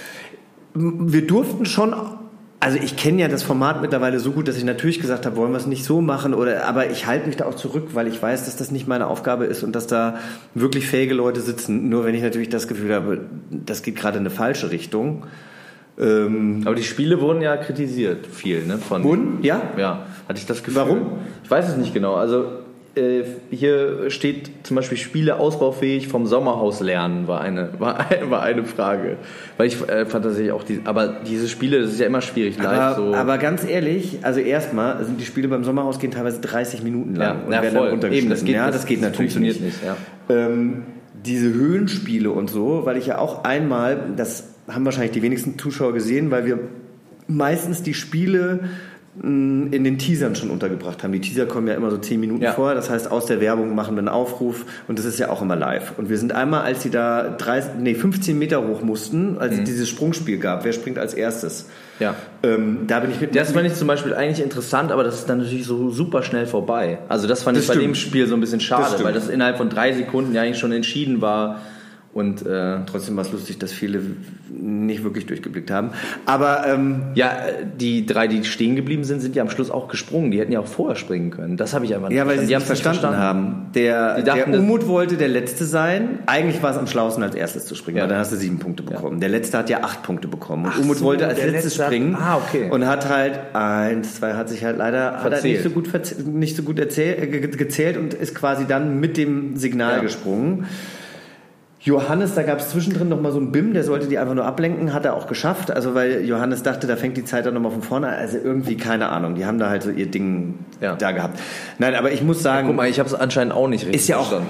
C: Wir durften schon... Also ich kenne ja das Format mittlerweile so gut, dass ich natürlich gesagt habe, wollen wir es nicht so machen, aber ich halte mich da auch zurück, weil ich weiß, dass das nicht meine Aufgabe ist und dass da wirklich fähige Leute sitzen. Nur wenn ich natürlich das Gefühl habe, das geht gerade in eine falsche Richtung.
D: Aber die Spiele wurden ja kritisiert, viel, ne?
C: Wurden? Ja?
D: Ja, hatte ich das Gefühl.
C: Warum?
D: Ich weiß es nicht genau. Also hier steht zum Beispiel Spiele ausbaufähig vom Sommerhaus lernen, war eine Frage. Weil ich fand tatsächlich auch, aber diese Spiele, das ist ja immer schwierig live.
C: Aber ganz ehrlich, also erstmal sind die Spiele beim Sommerhaus gehen teilweise 30 Minuten lang und werden dann runtergeschnitten. Das geht natürlich nicht. Ja. Diese Höhenspiele und so, weil ich ja auch einmal, das haben wahrscheinlich die wenigsten Zuschauer gesehen, weil wir meistens die Spiele in den Teasern schon untergebracht haben. Die Teaser kommen ja immer so 10 Minuten vor, das heißt, aus der Werbung machen wir einen Aufruf und das ist ja auch immer live. Und wir sind einmal, als sie da 15 Meter hoch mussten, als es dieses Sprungspiel gab, wer springt als erstes?
D: Ja.
C: Da bin ich mit.
D: Das fand ich zum Beispiel eigentlich interessant, aber das ist dann natürlich so super schnell vorbei. Also das fand ich bei dem Spiel so ein bisschen schade, weil das innerhalb von 3 Sekunden ja eigentlich schon entschieden war. Und
C: trotzdem war es lustig, dass viele nicht wirklich durchgeblickt haben. Aber
D: die 3, die stehen geblieben sind ja am Schluss auch gesprungen. Die hätten ja auch vorher springen können. Das habe ich einfach nicht
C: verstanden. Ja, weil sie nicht verstanden haben. Der Umut wollte der Letzte sein. Eigentlich war es am schlausten, als erstes zu springen. Ja. Dann hast du 7 Punkte bekommen. Ja. Der Letzte hat ja 8 Punkte bekommen. Und Umut wollte als Letztes springen.
D: Okay.
C: Und hat halt 1, 2, hat sich halt leider nicht so gut gezählt und ist quasi dann mit dem Signal gesprungen. Johannes, da gab es zwischendrin noch mal so einen BIM, der sollte die einfach nur ablenken, hat er auch geschafft, also weil Johannes dachte, da fängt die Zeit dann nochmal von vorne an, also irgendwie, keine Ahnung, die haben da halt so ihr Ding da gehabt. Nein, aber ich muss sagen...
D: Guck mal, ich habe es anscheinend auch nicht richtig
C: verstanden.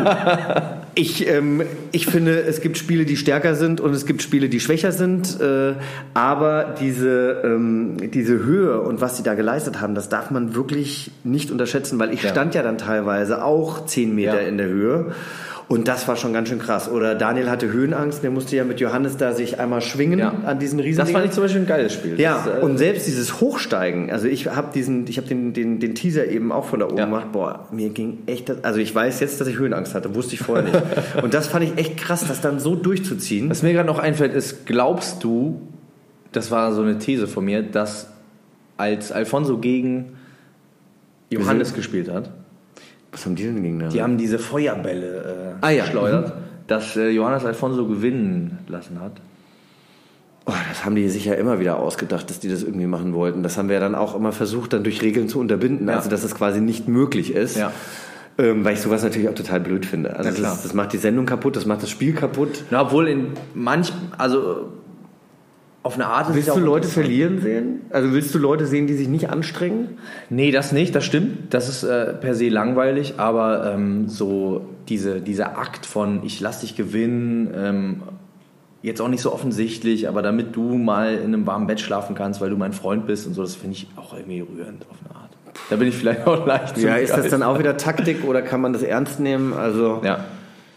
C: Ich finde, es gibt Spiele, die stärker sind und es gibt Spiele, die schwächer sind, aber diese Höhe und was sie da geleistet haben, das darf man wirklich nicht unterschätzen, weil ich stand ja dann teilweise auch 10 Meter in der Höhe. Und das war schon ganz schön krass. Oder Daniel hatte Höhenangst, der musste ja mit Johannes da sich einmal schwingen an diesen riesigen...
D: Das fand ich zum Beispiel ein geiles Spiel.
C: Ja, und selbst dieses Hochsteigen, also ich habe den Teaser eben auch von da oben gemacht, mir ging echt... Also ich weiß jetzt, dass ich Höhenangst hatte, wusste ich vorher nicht. Und das fand ich echt krass, das dann so durchzuziehen.
D: Was mir gerade noch einfällt ist, glaubst du, das war so eine These von mir, dass als Alfonso gegen Johannes gespielt hat,
C: was haben die denn gegen das?
D: Die haben diese Feuerbälle geschleudert, dass Johannes Alfonso gewinnen lassen hat.
C: Oh, das haben die sich ja immer wieder ausgedacht, dass die das irgendwie machen wollten. Das haben wir dann auch immer versucht, dann durch Regeln zu unterbinden, also dass es quasi nicht möglich ist. Ja. Weil ich sowas natürlich auch total blöd finde. Also das macht die Sendung kaputt, das macht das Spiel kaputt.
D: Na, obwohl auf eine Art...
C: Willst du Leute verlieren sehen? Also willst du Leute sehen, die sich nicht anstrengen?
D: Nee, das nicht, das stimmt. Das ist per se langweilig, aber so dieser Akt von ich lass dich gewinnen, jetzt auch nicht so offensichtlich, aber damit du mal in einem warmen Bett schlafen kannst, weil du mein Freund bist und so, das finde ich auch irgendwie rührend auf eine Art. Da bin ich vielleicht auch leicht...
C: Ja, ist das dann auch wieder Taktik oder kann man das ernst nehmen? Also...
D: Ja.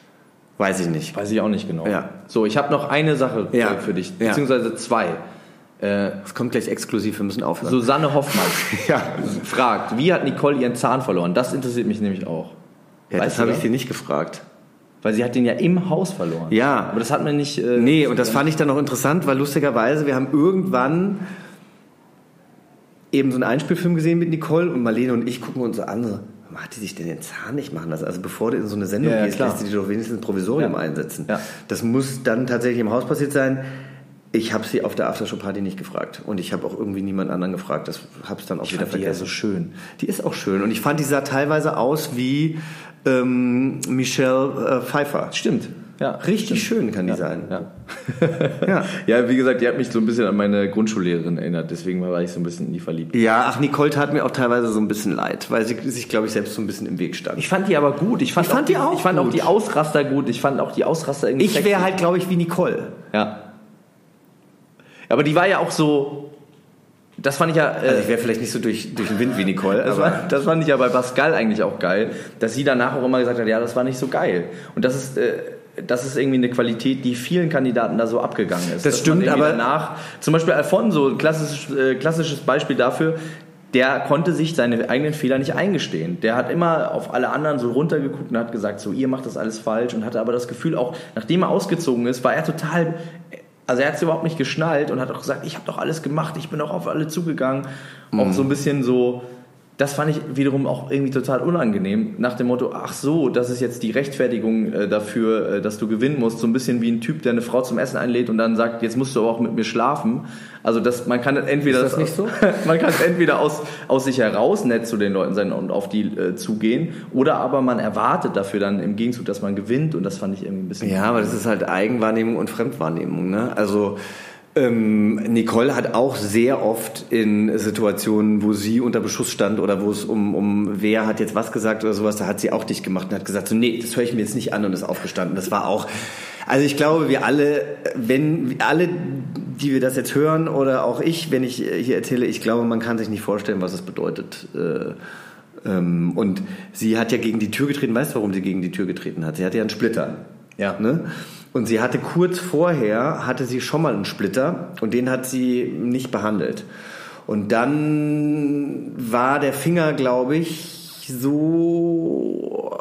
C: Weiß ich nicht.
D: Weiß ich auch nicht genau. Ja. So, ich habe noch eine Sache für dich, beziehungsweise 2.
C: Das kommt gleich exklusiv, wir müssen aufhören.
D: Susanne Hoffmann fragt, wie hat Nicole ihren Zahn verloren? Das interessiert mich nämlich auch.
C: Ja, das habe ich sie nicht gefragt.
D: Weil sie hat den ja im Haus verloren.
C: Ja.
D: Aber das hat man nicht...
C: nee, und das fand ich dann noch interessant, weil lustigerweise, wir haben irgendwann eben so einen Einspielfilm gesehen mit Nicole und Marlene und ich gucken uns so an, so, warum hat die sich denn den Zahn nicht machen lassen? Also bevor du in so eine Sendung gehst, lässt du die doch wenigstens ein Provisorium einsetzen. Ja. Das muss dann tatsächlich im Haus passiert sein. Ich habe sie auf der Aftershow-Party nicht gefragt. Und ich habe auch irgendwie niemand anderen gefragt. Das habe ich dann auch wieder vergessen. Die ist ja so schön. Die ist auch schön. Und ich fand, die sah teilweise aus wie Michelle Pfeiffer.
D: Stimmt. Ja,
C: richtig schön kann die sein.
D: Ja. Ja, wie gesagt, die hat mich so ein bisschen an meine Grundschullehrerin erinnert. Deswegen war ich so ein bisschen in die verliebt.
C: Ja, Nicole tat mir auch teilweise so ein bisschen leid, weil sie sich, glaube ich, selbst so ein bisschen im Weg stand.
D: Ich fand die aber gut. Ich fand auch die Ausraster gut. Ich fand auch die Ausraster irgendwie
C: Ich wäre halt, glaube ich, wie Nicole.
D: Ja. Aber die war ja auch so... Das fand ich ja...
C: also ich wäre vielleicht nicht so durch den Wind wie Nicole.
D: Das fand ich ja bei Pascal eigentlich auch geil, dass sie danach auch immer gesagt hat, ja, das war nicht so geil. Und das ist irgendwie eine Qualität, die vielen Kandidaten da so abgegangen ist.
C: Das stimmt, aber...
D: Danach, zum Beispiel Alfonso, klassisches Beispiel dafür, der konnte sich seine eigenen Fehler nicht eingestehen. Der hat immer auf alle anderen so runtergeguckt und hat gesagt, so, ihr macht das alles falsch, und hatte aber das Gefühl, auch nachdem er ausgezogen ist, war er total... Also er hat es überhaupt nicht geschnallt und hat auch gesagt, ich habe doch alles gemacht, ich bin auch auf alle zugegangen. Auch so ein bisschen so, das fand ich wiederum auch irgendwie total unangenehm, nach dem Motto, ach so, das ist jetzt die Rechtfertigung dafür, dass du gewinnen musst. So ein bisschen wie ein Typ, der eine Frau zum Essen einlädt und dann sagt, jetzt musst du aber auch mit mir schlafen. Also man kann entweder...
C: Ist das nicht so?
D: Man kann es entweder aus sich heraus nett zu den Leuten sein und auf die zugehen, oder aber man erwartet dafür dann im Gegenzug, dass man gewinnt, und das fand ich irgendwie ein bisschen...
C: Ja, aber das ist halt Eigenwahrnehmung und Fremdwahrnehmung, ne? Also... Nicole hat auch sehr oft in Situationen, wo sie unter Beschuss stand oder wo es um wer hat jetzt was gesagt oder sowas, da hat sie auch dicht gemacht und hat gesagt, so, nee, das höre ich mir jetzt nicht an, und ist aufgestanden. Das war auch, also ich glaube, wir alle, die wir das jetzt hören, oder auch ich, wenn ich hier erzähle, ich glaube, man kann sich nicht vorstellen, was es bedeutet. Und sie hat ja gegen die Tür getreten. Weißt du, warum sie gegen die Tür getreten hat? Sie hatte ja einen Splitter.
D: Ja.
C: Ne? Und sie hatte kurz vorher, schon mal einen Splitter, und den hat sie nicht behandelt. Und dann war der Finger, glaube ich, so...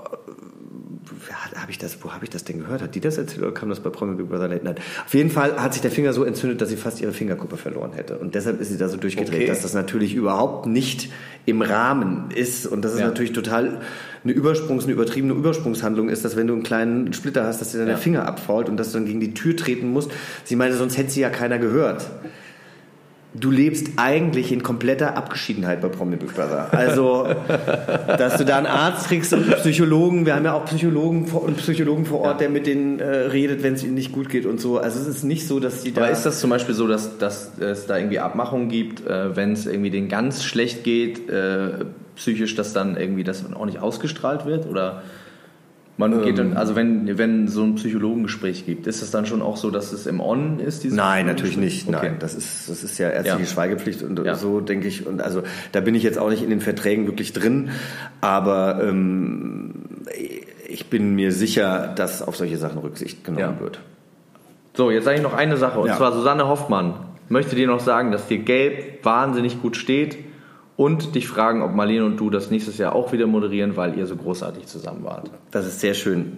C: Wo habe ich das denn gehört? Hat die das erzählt oder kam das bei Promi Big Brother Late Night? Auf jeden Fall hat sich der Finger so entzündet, dass sie fast ihre Fingerkuppe verloren hätte. Und deshalb ist sie da so durchgedreht, dass das natürlich überhaupt nicht im Rahmen ist. Und das ist natürlich total eine übertriebene Übersprungshandlung ist, dass wenn du einen kleinen Splitter hast, dass dir dann der Finger abfault und dass du dann gegen die Tür treten musst. Sie meinte, sonst hätte sie ja keiner gehört. Du lebst eigentlich in kompletter Abgeschiedenheit bei Promi Big Brother. Also, dass du da einen Arzt kriegst und einen Psychologen. Wir haben ja auch Psychologen vor Ort, der mit denen redet, wenn es ihnen nicht gut geht und so. Also es ist nicht so, dass die da...
D: Aber ist das zum Beispiel so, dass es da irgendwie Abmachungen gibt, wenn es irgendwie denen ganz schlecht geht, psychisch, dass dann irgendwie das auch nicht ausgestrahlt wird? Oder... Man geht dann, also wenn so ein Psychologengespräch gibt, ist es dann schon auch so, dass es im On ist?
C: Nein, natürlich nicht. Okay. Nein, das ist ja ärztliche Schweigepflicht und so, denke ich. Und also da bin ich jetzt auch nicht in den Verträgen wirklich drin, aber ich bin mir sicher, dass auf solche Sachen Rücksicht genommen wird.
D: So, jetzt sage ich noch eine Sache, und zwar Susanne Hoffmann möchte dir noch sagen, dass dir Gelb wahnsinnig gut steht, und dich fragen, ob Marlene und du das nächstes Jahr auch wieder moderieren, weil ihr so großartig zusammen wart.
C: Das ist sehr schön.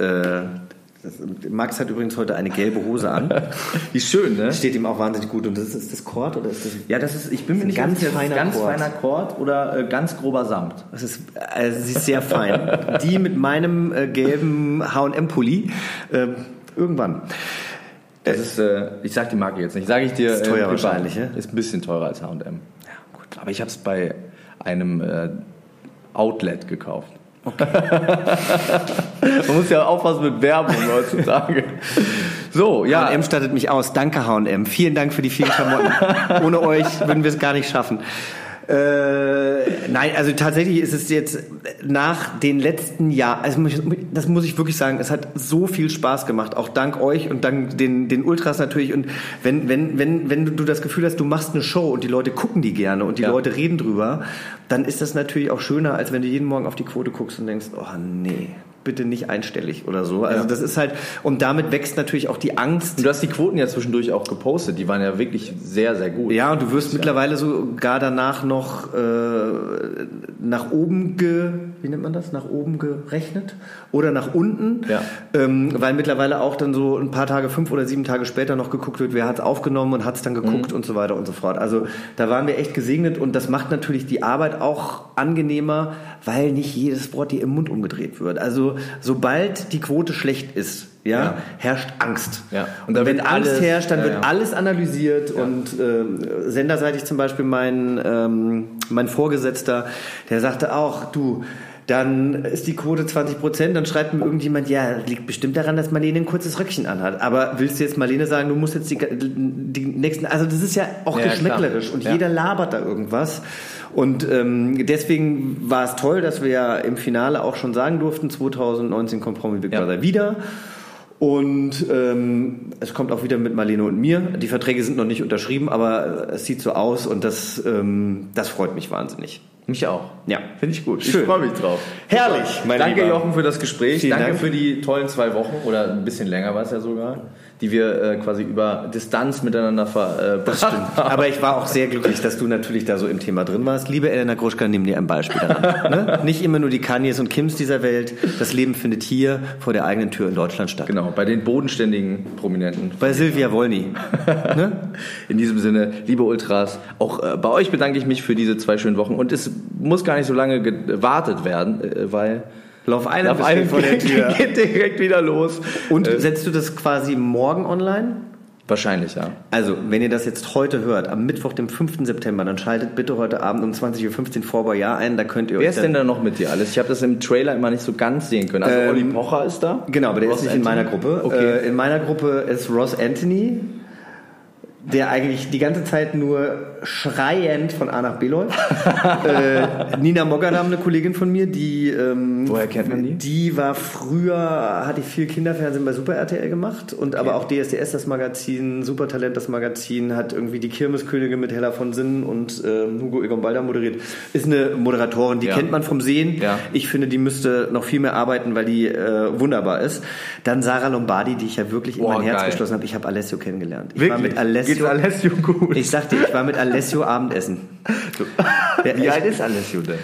C: Max hat übrigens heute eine gelbe Hose an.
D: Die ist schön, ne?
C: Steht ihm auch wahnsinnig gut. Und ist das Kord oder ist das?
D: Ja, ich bin mir nicht ganz sicher, ganz feiner Kord oder ganz grober Samt.
C: Sie ist sehr fein. Die mit meinem gelben H&M-Pulli irgendwann.
D: Das ist, ich sag die Marke jetzt nicht. Sage ich dir.
C: Ist teuer wahrscheinlich, ne?
D: Ist ein bisschen teurer als H&M. Aber ich habe es bei einem Outlet gekauft. Okay. Man muss ja aufpassen mit Werbung heutzutage. So, ja.
C: H&M stattet mich aus. Danke, H&M. Vielen Dank für die vielen Klamotten. Ohne euch würden wir es gar nicht schaffen. Nein, also tatsächlich ist es jetzt nach den letzten Jahren, also das muss ich wirklich sagen, es hat so viel Spaß gemacht, auch dank euch und dank den Ultras natürlich. Und wenn du das Gefühl hast, du machst eine Show und die Leute gucken die gerne und die Leute reden drüber, dann ist das natürlich auch schöner, als wenn du jeden Morgen auf die Quote guckst und denkst, oh nee. bitte nicht einstellig oder so. Also das ist halt, und damit wächst natürlich auch die Angst.
D: Und du hast die Quoten ja zwischendurch auch gepostet, die waren ja wirklich sehr, sehr gut.
C: Ja, und du wirst mittlerweile sogar danach noch nach oben nach oben gerechnet oder nach unten, weil mittlerweile auch dann so ein paar Tage, 5 oder 7 Tage später noch geguckt wird, wer hat es aufgenommen und hat es dann geguckt und so weiter und so fort. Also da waren wir echt gesegnet und das macht natürlich die Arbeit auch angenehmer, weil nicht jedes Wort dir im Mund umgedreht wird. Also sobald die Quote schlecht ist, herrscht Angst. Ja. Und wenn Angst herrscht, dann wird alles analysiert und senderseitig zum Beispiel mein Vorgesetzter, der sagte auch, dann ist die Quote 20%, dann schreibt mir irgendjemand, liegt bestimmt daran, dass Marlene ein kurzes Röckchen anhat. Aber willst du jetzt Marlene sagen, du musst jetzt die nächsten, also das ist ja auch geschmäcklerisch und jeder labert da irgendwas. Und deswegen war es toll, dass wir ja im Finale auch schon sagen durften, 2019 kommt Promi Big Brother wieder. Und es kommt auch wieder mit Marlene und mir. Die Verträge sind noch nicht unterschrieben, aber es sieht so aus und das freut mich wahnsinnig.
D: Mich auch.
C: Ja.
D: Finde ich gut.
C: Schön.
D: Ich freue mich drauf.
C: Herrlich, mein
D: Danke,
C: Lieber.
D: Jochen, für das Gespräch.
C: Vielen
D: Danke
C: Dank.
D: für die tollen 2 Wochen oder ein bisschen länger war es ja sogar, die wir quasi über Distanz miteinander verbracht haben.
C: Aber ich war auch sehr glücklich, dass du natürlich da so im Thema drin warst. Liebe Elena Gruschka, nimm dir ein Beispiel daran. Ne? Nicht immer nur die Kanyes und Kims dieser Welt. Das Leben findet hier vor der eigenen Tür in Deutschland statt.
D: Genau, bei den bodenständigen Prominenten.
C: Bei Silvia Wolny. Ne?
D: In diesem Sinne, liebe Ultras, auch bei euch bedanke ich mich für diese 2 schönen Wochen. Und es muss gar nicht so lange gewartet werden, weil
C: Love Island steht vor der Tür.
D: Geht direkt wieder los.
C: Und setzt du das quasi morgen online?
D: Wahrscheinlich, ja.
C: Also, wenn ihr das jetzt heute hört, am Mittwoch, dem 5. September, dann schaltet bitte heute Abend um 20.15 Uhr vor Boyard ein, da könnt ihr
D: Wer ist denn da noch mit dir alles? Ich habe das im Trailer immer nicht so ganz sehen können. Also Olli Pocher ist da?
C: Genau, aber der
D: Ross
C: ist nicht in meiner Gruppe.
D: Okay.
C: In meiner Gruppe ist Ross Anthony, der eigentlich die ganze Zeit nur schreiend von A nach B läuft. Nina Mogadam, eine Kollegin von mir, die...
D: Woher kennt man die?
C: Die war früher, hat die viel Kinderfernsehen bei Super RTL gemacht und aber auch DSDS das Magazin, Supertalent das Magazin, hat irgendwie die Kirmeskönigin mit Hella von Sinnen und Hugo Egon Balder moderiert. Ist eine Moderatorin, die kennt man vom Sehen. Ja. Ich finde, die müsste noch viel mehr arbeiten, weil die wunderbar ist. Dann Sarah Lombardi, die ich ja wirklich in mein Herz geschlossen habe. Ich habe Alessio kennengelernt. Ich war mit Alessio...
D: Geht's Alessio gut?
C: Ich sagte, ich war mit Alessio Abendessen.
D: Wie alt ist Alessio denn?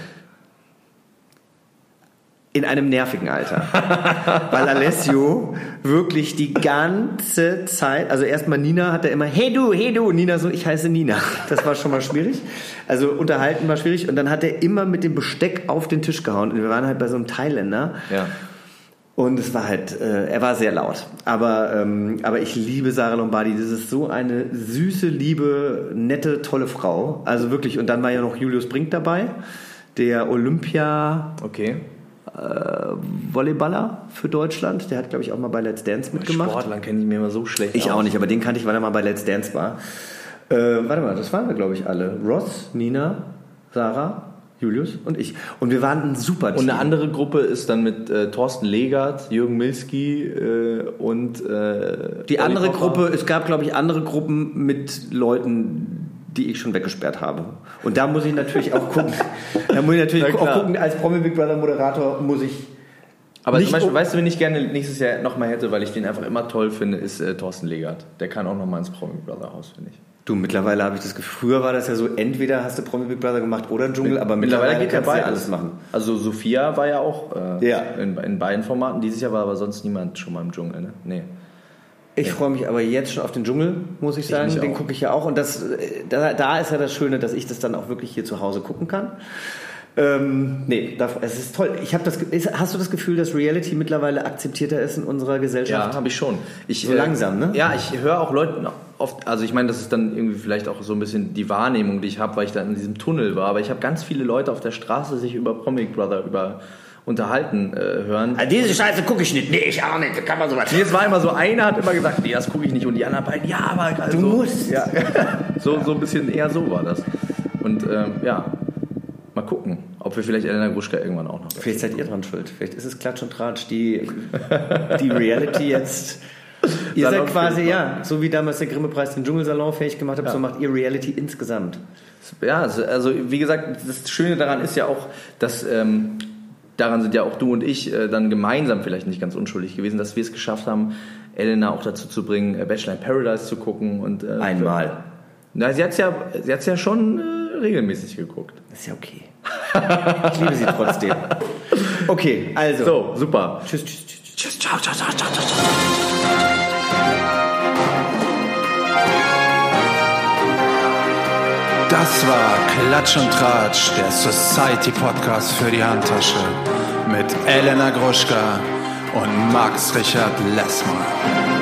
C: In einem nervigen Alter. Weil Alessio wirklich die ganze Zeit, also erstmal Nina hat er immer, hey du, Nina so, ich heiße Nina. Das war schon mal schwierig. Also unterhalten war schwierig und dann hat er immer mit dem Besteck auf den Tisch gehauen und wir waren halt bei so einem Thailänder. Ja. Und es war halt, er war sehr laut. Aber ich liebe Sarah Lombardi. Das ist so eine süße, liebe, nette, tolle Frau. Also wirklich. Und dann war ja noch Julius Brink dabei, der Volleyballer für Deutschland. Der hat, glaube ich, auch mal bei Let's Dance mitgemacht.
D: Sportler kenne ich mir immer so schlecht
C: Ich auch nicht, aber den kannte ich, weil er mal bei Let's Dance war. Warte mal, das waren wir, glaube ich, alle. Ross, Nina, Sarah, Julius und ich. Und wir waren ein super Team.
D: Und eine andere Gruppe ist dann mit Thorsten Legert, Jürgen Milski und
C: die andere Gruppe, es gab, glaube ich, andere Gruppen mit Leuten, die ich schon weggesperrt habe. Und da muss ich natürlich auch gucken. Als Promi Big Brother Moderator muss ich.
D: Aber zum Beispiel, weißt du, wen ich gerne nächstes Jahr nochmal hätte, weil ich den einfach immer toll finde, ist Thorsten Legert. Der kann auch nochmal ins Promi Big Brother Haus, finde ich.
C: Du, mittlerweile habe ich das Gefühl, früher war das ja so, entweder hast du Promi Big Brother gemacht oder Dschungel, aber mittlerweile geht kannst du ja alles machen.
D: Also Sophia war ja auch in beiden Formaten, dieses Jahr war aber sonst niemand schon mal im Dschungel, ne? Nee.
C: Ich freue mich aber jetzt schon auf den Dschungel, muss ich sagen. Den gucke ich ja auch. Und da ist ja das Schöne, dass ich das dann auch wirklich hier zu Hause gucken kann. Es ist toll. Hast du das Gefühl, dass Reality mittlerweile akzeptierter ist in unserer Gesellschaft?
D: Ja, habe ich schon.
C: So langsam, ne?
D: Ja, ich höre auch Leuten oft, also ich meine, das ist dann irgendwie vielleicht auch so ein bisschen die Wahrnehmung, die ich habe, weil ich da in diesem Tunnel war, aber ich habe ganz viele Leute auf der Straße sich über Promi Big Brother unterhalten hören.
C: Diese Scheiße gucke ich nicht. Nee, ich auch nicht. Da kann man sowas.
D: Nee, es war immer so, einer hat immer gesagt, nee, das gucke ich nicht. Und die anderen beiden, ja, aber also,
C: du musst.
D: Ja, so ein bisschen eher so war das. Und mal gucken, ob wir vielleicht Elena Gruschka irgendwann auch noch.
C: Vielleicht seid ihr dran schuld. Vielleicht ist es Klatsch und Tratsch, die Reality jetzt. Ihr seid quasi, so wie damals der Grimme-Preis den Dschungelsalon fähig gemacht hat, so macht ihr Reality insgesamt.
D: Ja, also wie gesagt, das Schöne daran ist ja auch, dass daran sind ja auch du und ich dann gemeinsam vielleicht nicht ganz unschuldig gewesen, dass wir es geschafft haben, Elena auch dazu zu bringen, Bachelor in Paradise zu gucken. Und,
C: Einmal.
D: Na, sie hat's ja schon regelmäßig geguckt.
C: Das ist ja okay. Ich liebe sie trotzdem. Okay, also.
D: So, super.
C: Tschüss. Ciao.
B: Das war Klatsch und Tratsch, der Society-Podcast für die Handtasche mit Elena Gruschka und Max Richard Lessmann.